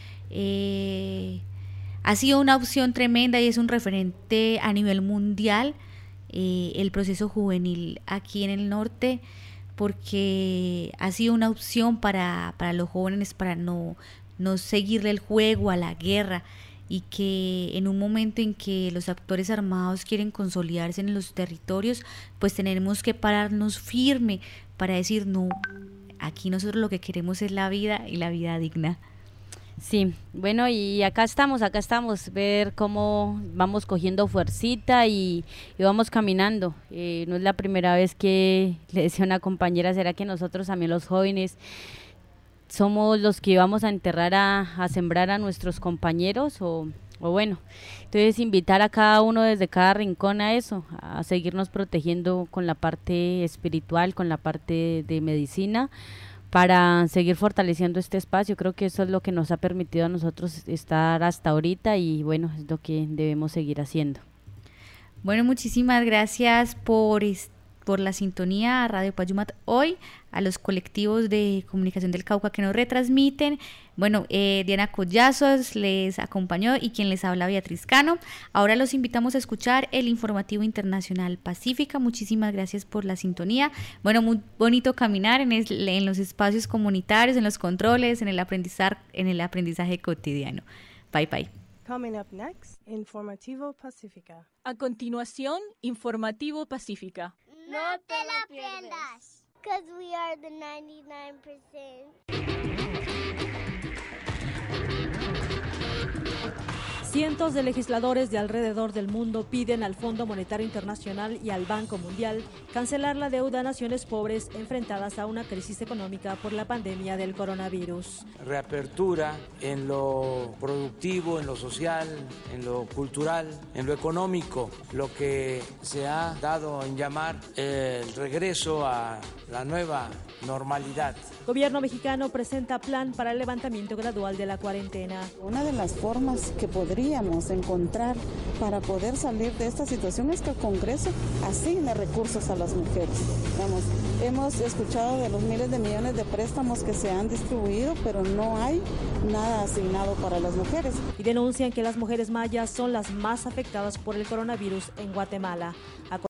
Eh, ha sido una opción tremenda y es un referente a nivel mundial eh, el proceso juvenil aquí en el norte, porque ha sido una opción para, para los jóvenes para no, no seguirle el juego a la guerra. y que en un momento en que los actores armados quieren consolidarse en los territorios, pues tenemos que pararnos firme para decir no, aquí nosotros lo que queremos es la vida y la vida digna. Sí, bueno, y acá estamos, acá estamos, ver cómo vamos cogiendo fuercita y, y vamos caminando. Eh, no es la primera vez que le decía a una compañera, ¿será que nosotros también los jóvenes somos los que vamos a enterrar, a, a sembrar a nuestros compañeros? O, o bueno, entonces invitar a cada uno desde cada rincón a eso, a seguirnos protegiendo con la parte espiritual, con la parte de medicina, para seguir fortaleciendo este espacio. Creo que eso es lo que nos ha permitido a nosotros estar hasta ahorita y bueno, es lo que debemos seguir haciendo. Bueno, muchísimas gracias por, por la sintonía a Radio Payumat hoy, a los colectivos de comunicación del Cauca que nos retransmiten. Bueno, eh, Diana Collazos les acompañó y quien les habla, Beatriz Cano. Ahora los invitamos a escuchar el informativo internacional Pacífica. Muchísimas gracias por la sintonía. Bueno, muy bonito caminar en, el, en los espacios comunitarios, en los controles, en el aprendizaje, en el aprendizaje cotidiano. Bye, bye. Coming up next, Informativo Pacífica. A continuación, Informativo Pacífica. No te la pierdas, because we are the ninety-nine percent. Cientos de legisladores de alrededor del mundo piden al Fondo Monetario Internacional y al Banco Mundial cancelar la deuda a naciones pobres enfrentadas a una crisis económica por la pandemia del coronavirus. Reapertura en lo productivo, en lo social, en lo cultural, en lo económico, lo que se ha dado en llamar el regreso a la nueva normalidad. Gobierno mexicano presenta plan para el levantamiento gradual de la cuarentena. Una de las formas que podríamos encontrar para poder salir de esta situación es que el Congreso asigne recursos a las mujeres. Vamos, hemos escuchado de los miles de millones de préstamos que se han distribuido, pero no hay nada asignado para las mujeres. Y denuncian que las mujeres mayas son las más afectadas por el coronavirus en Guatemala.